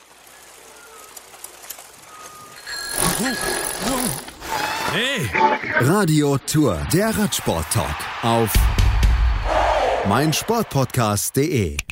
Hey! Radio Tour, der Radsport-Talk auf meinsportpodcast.de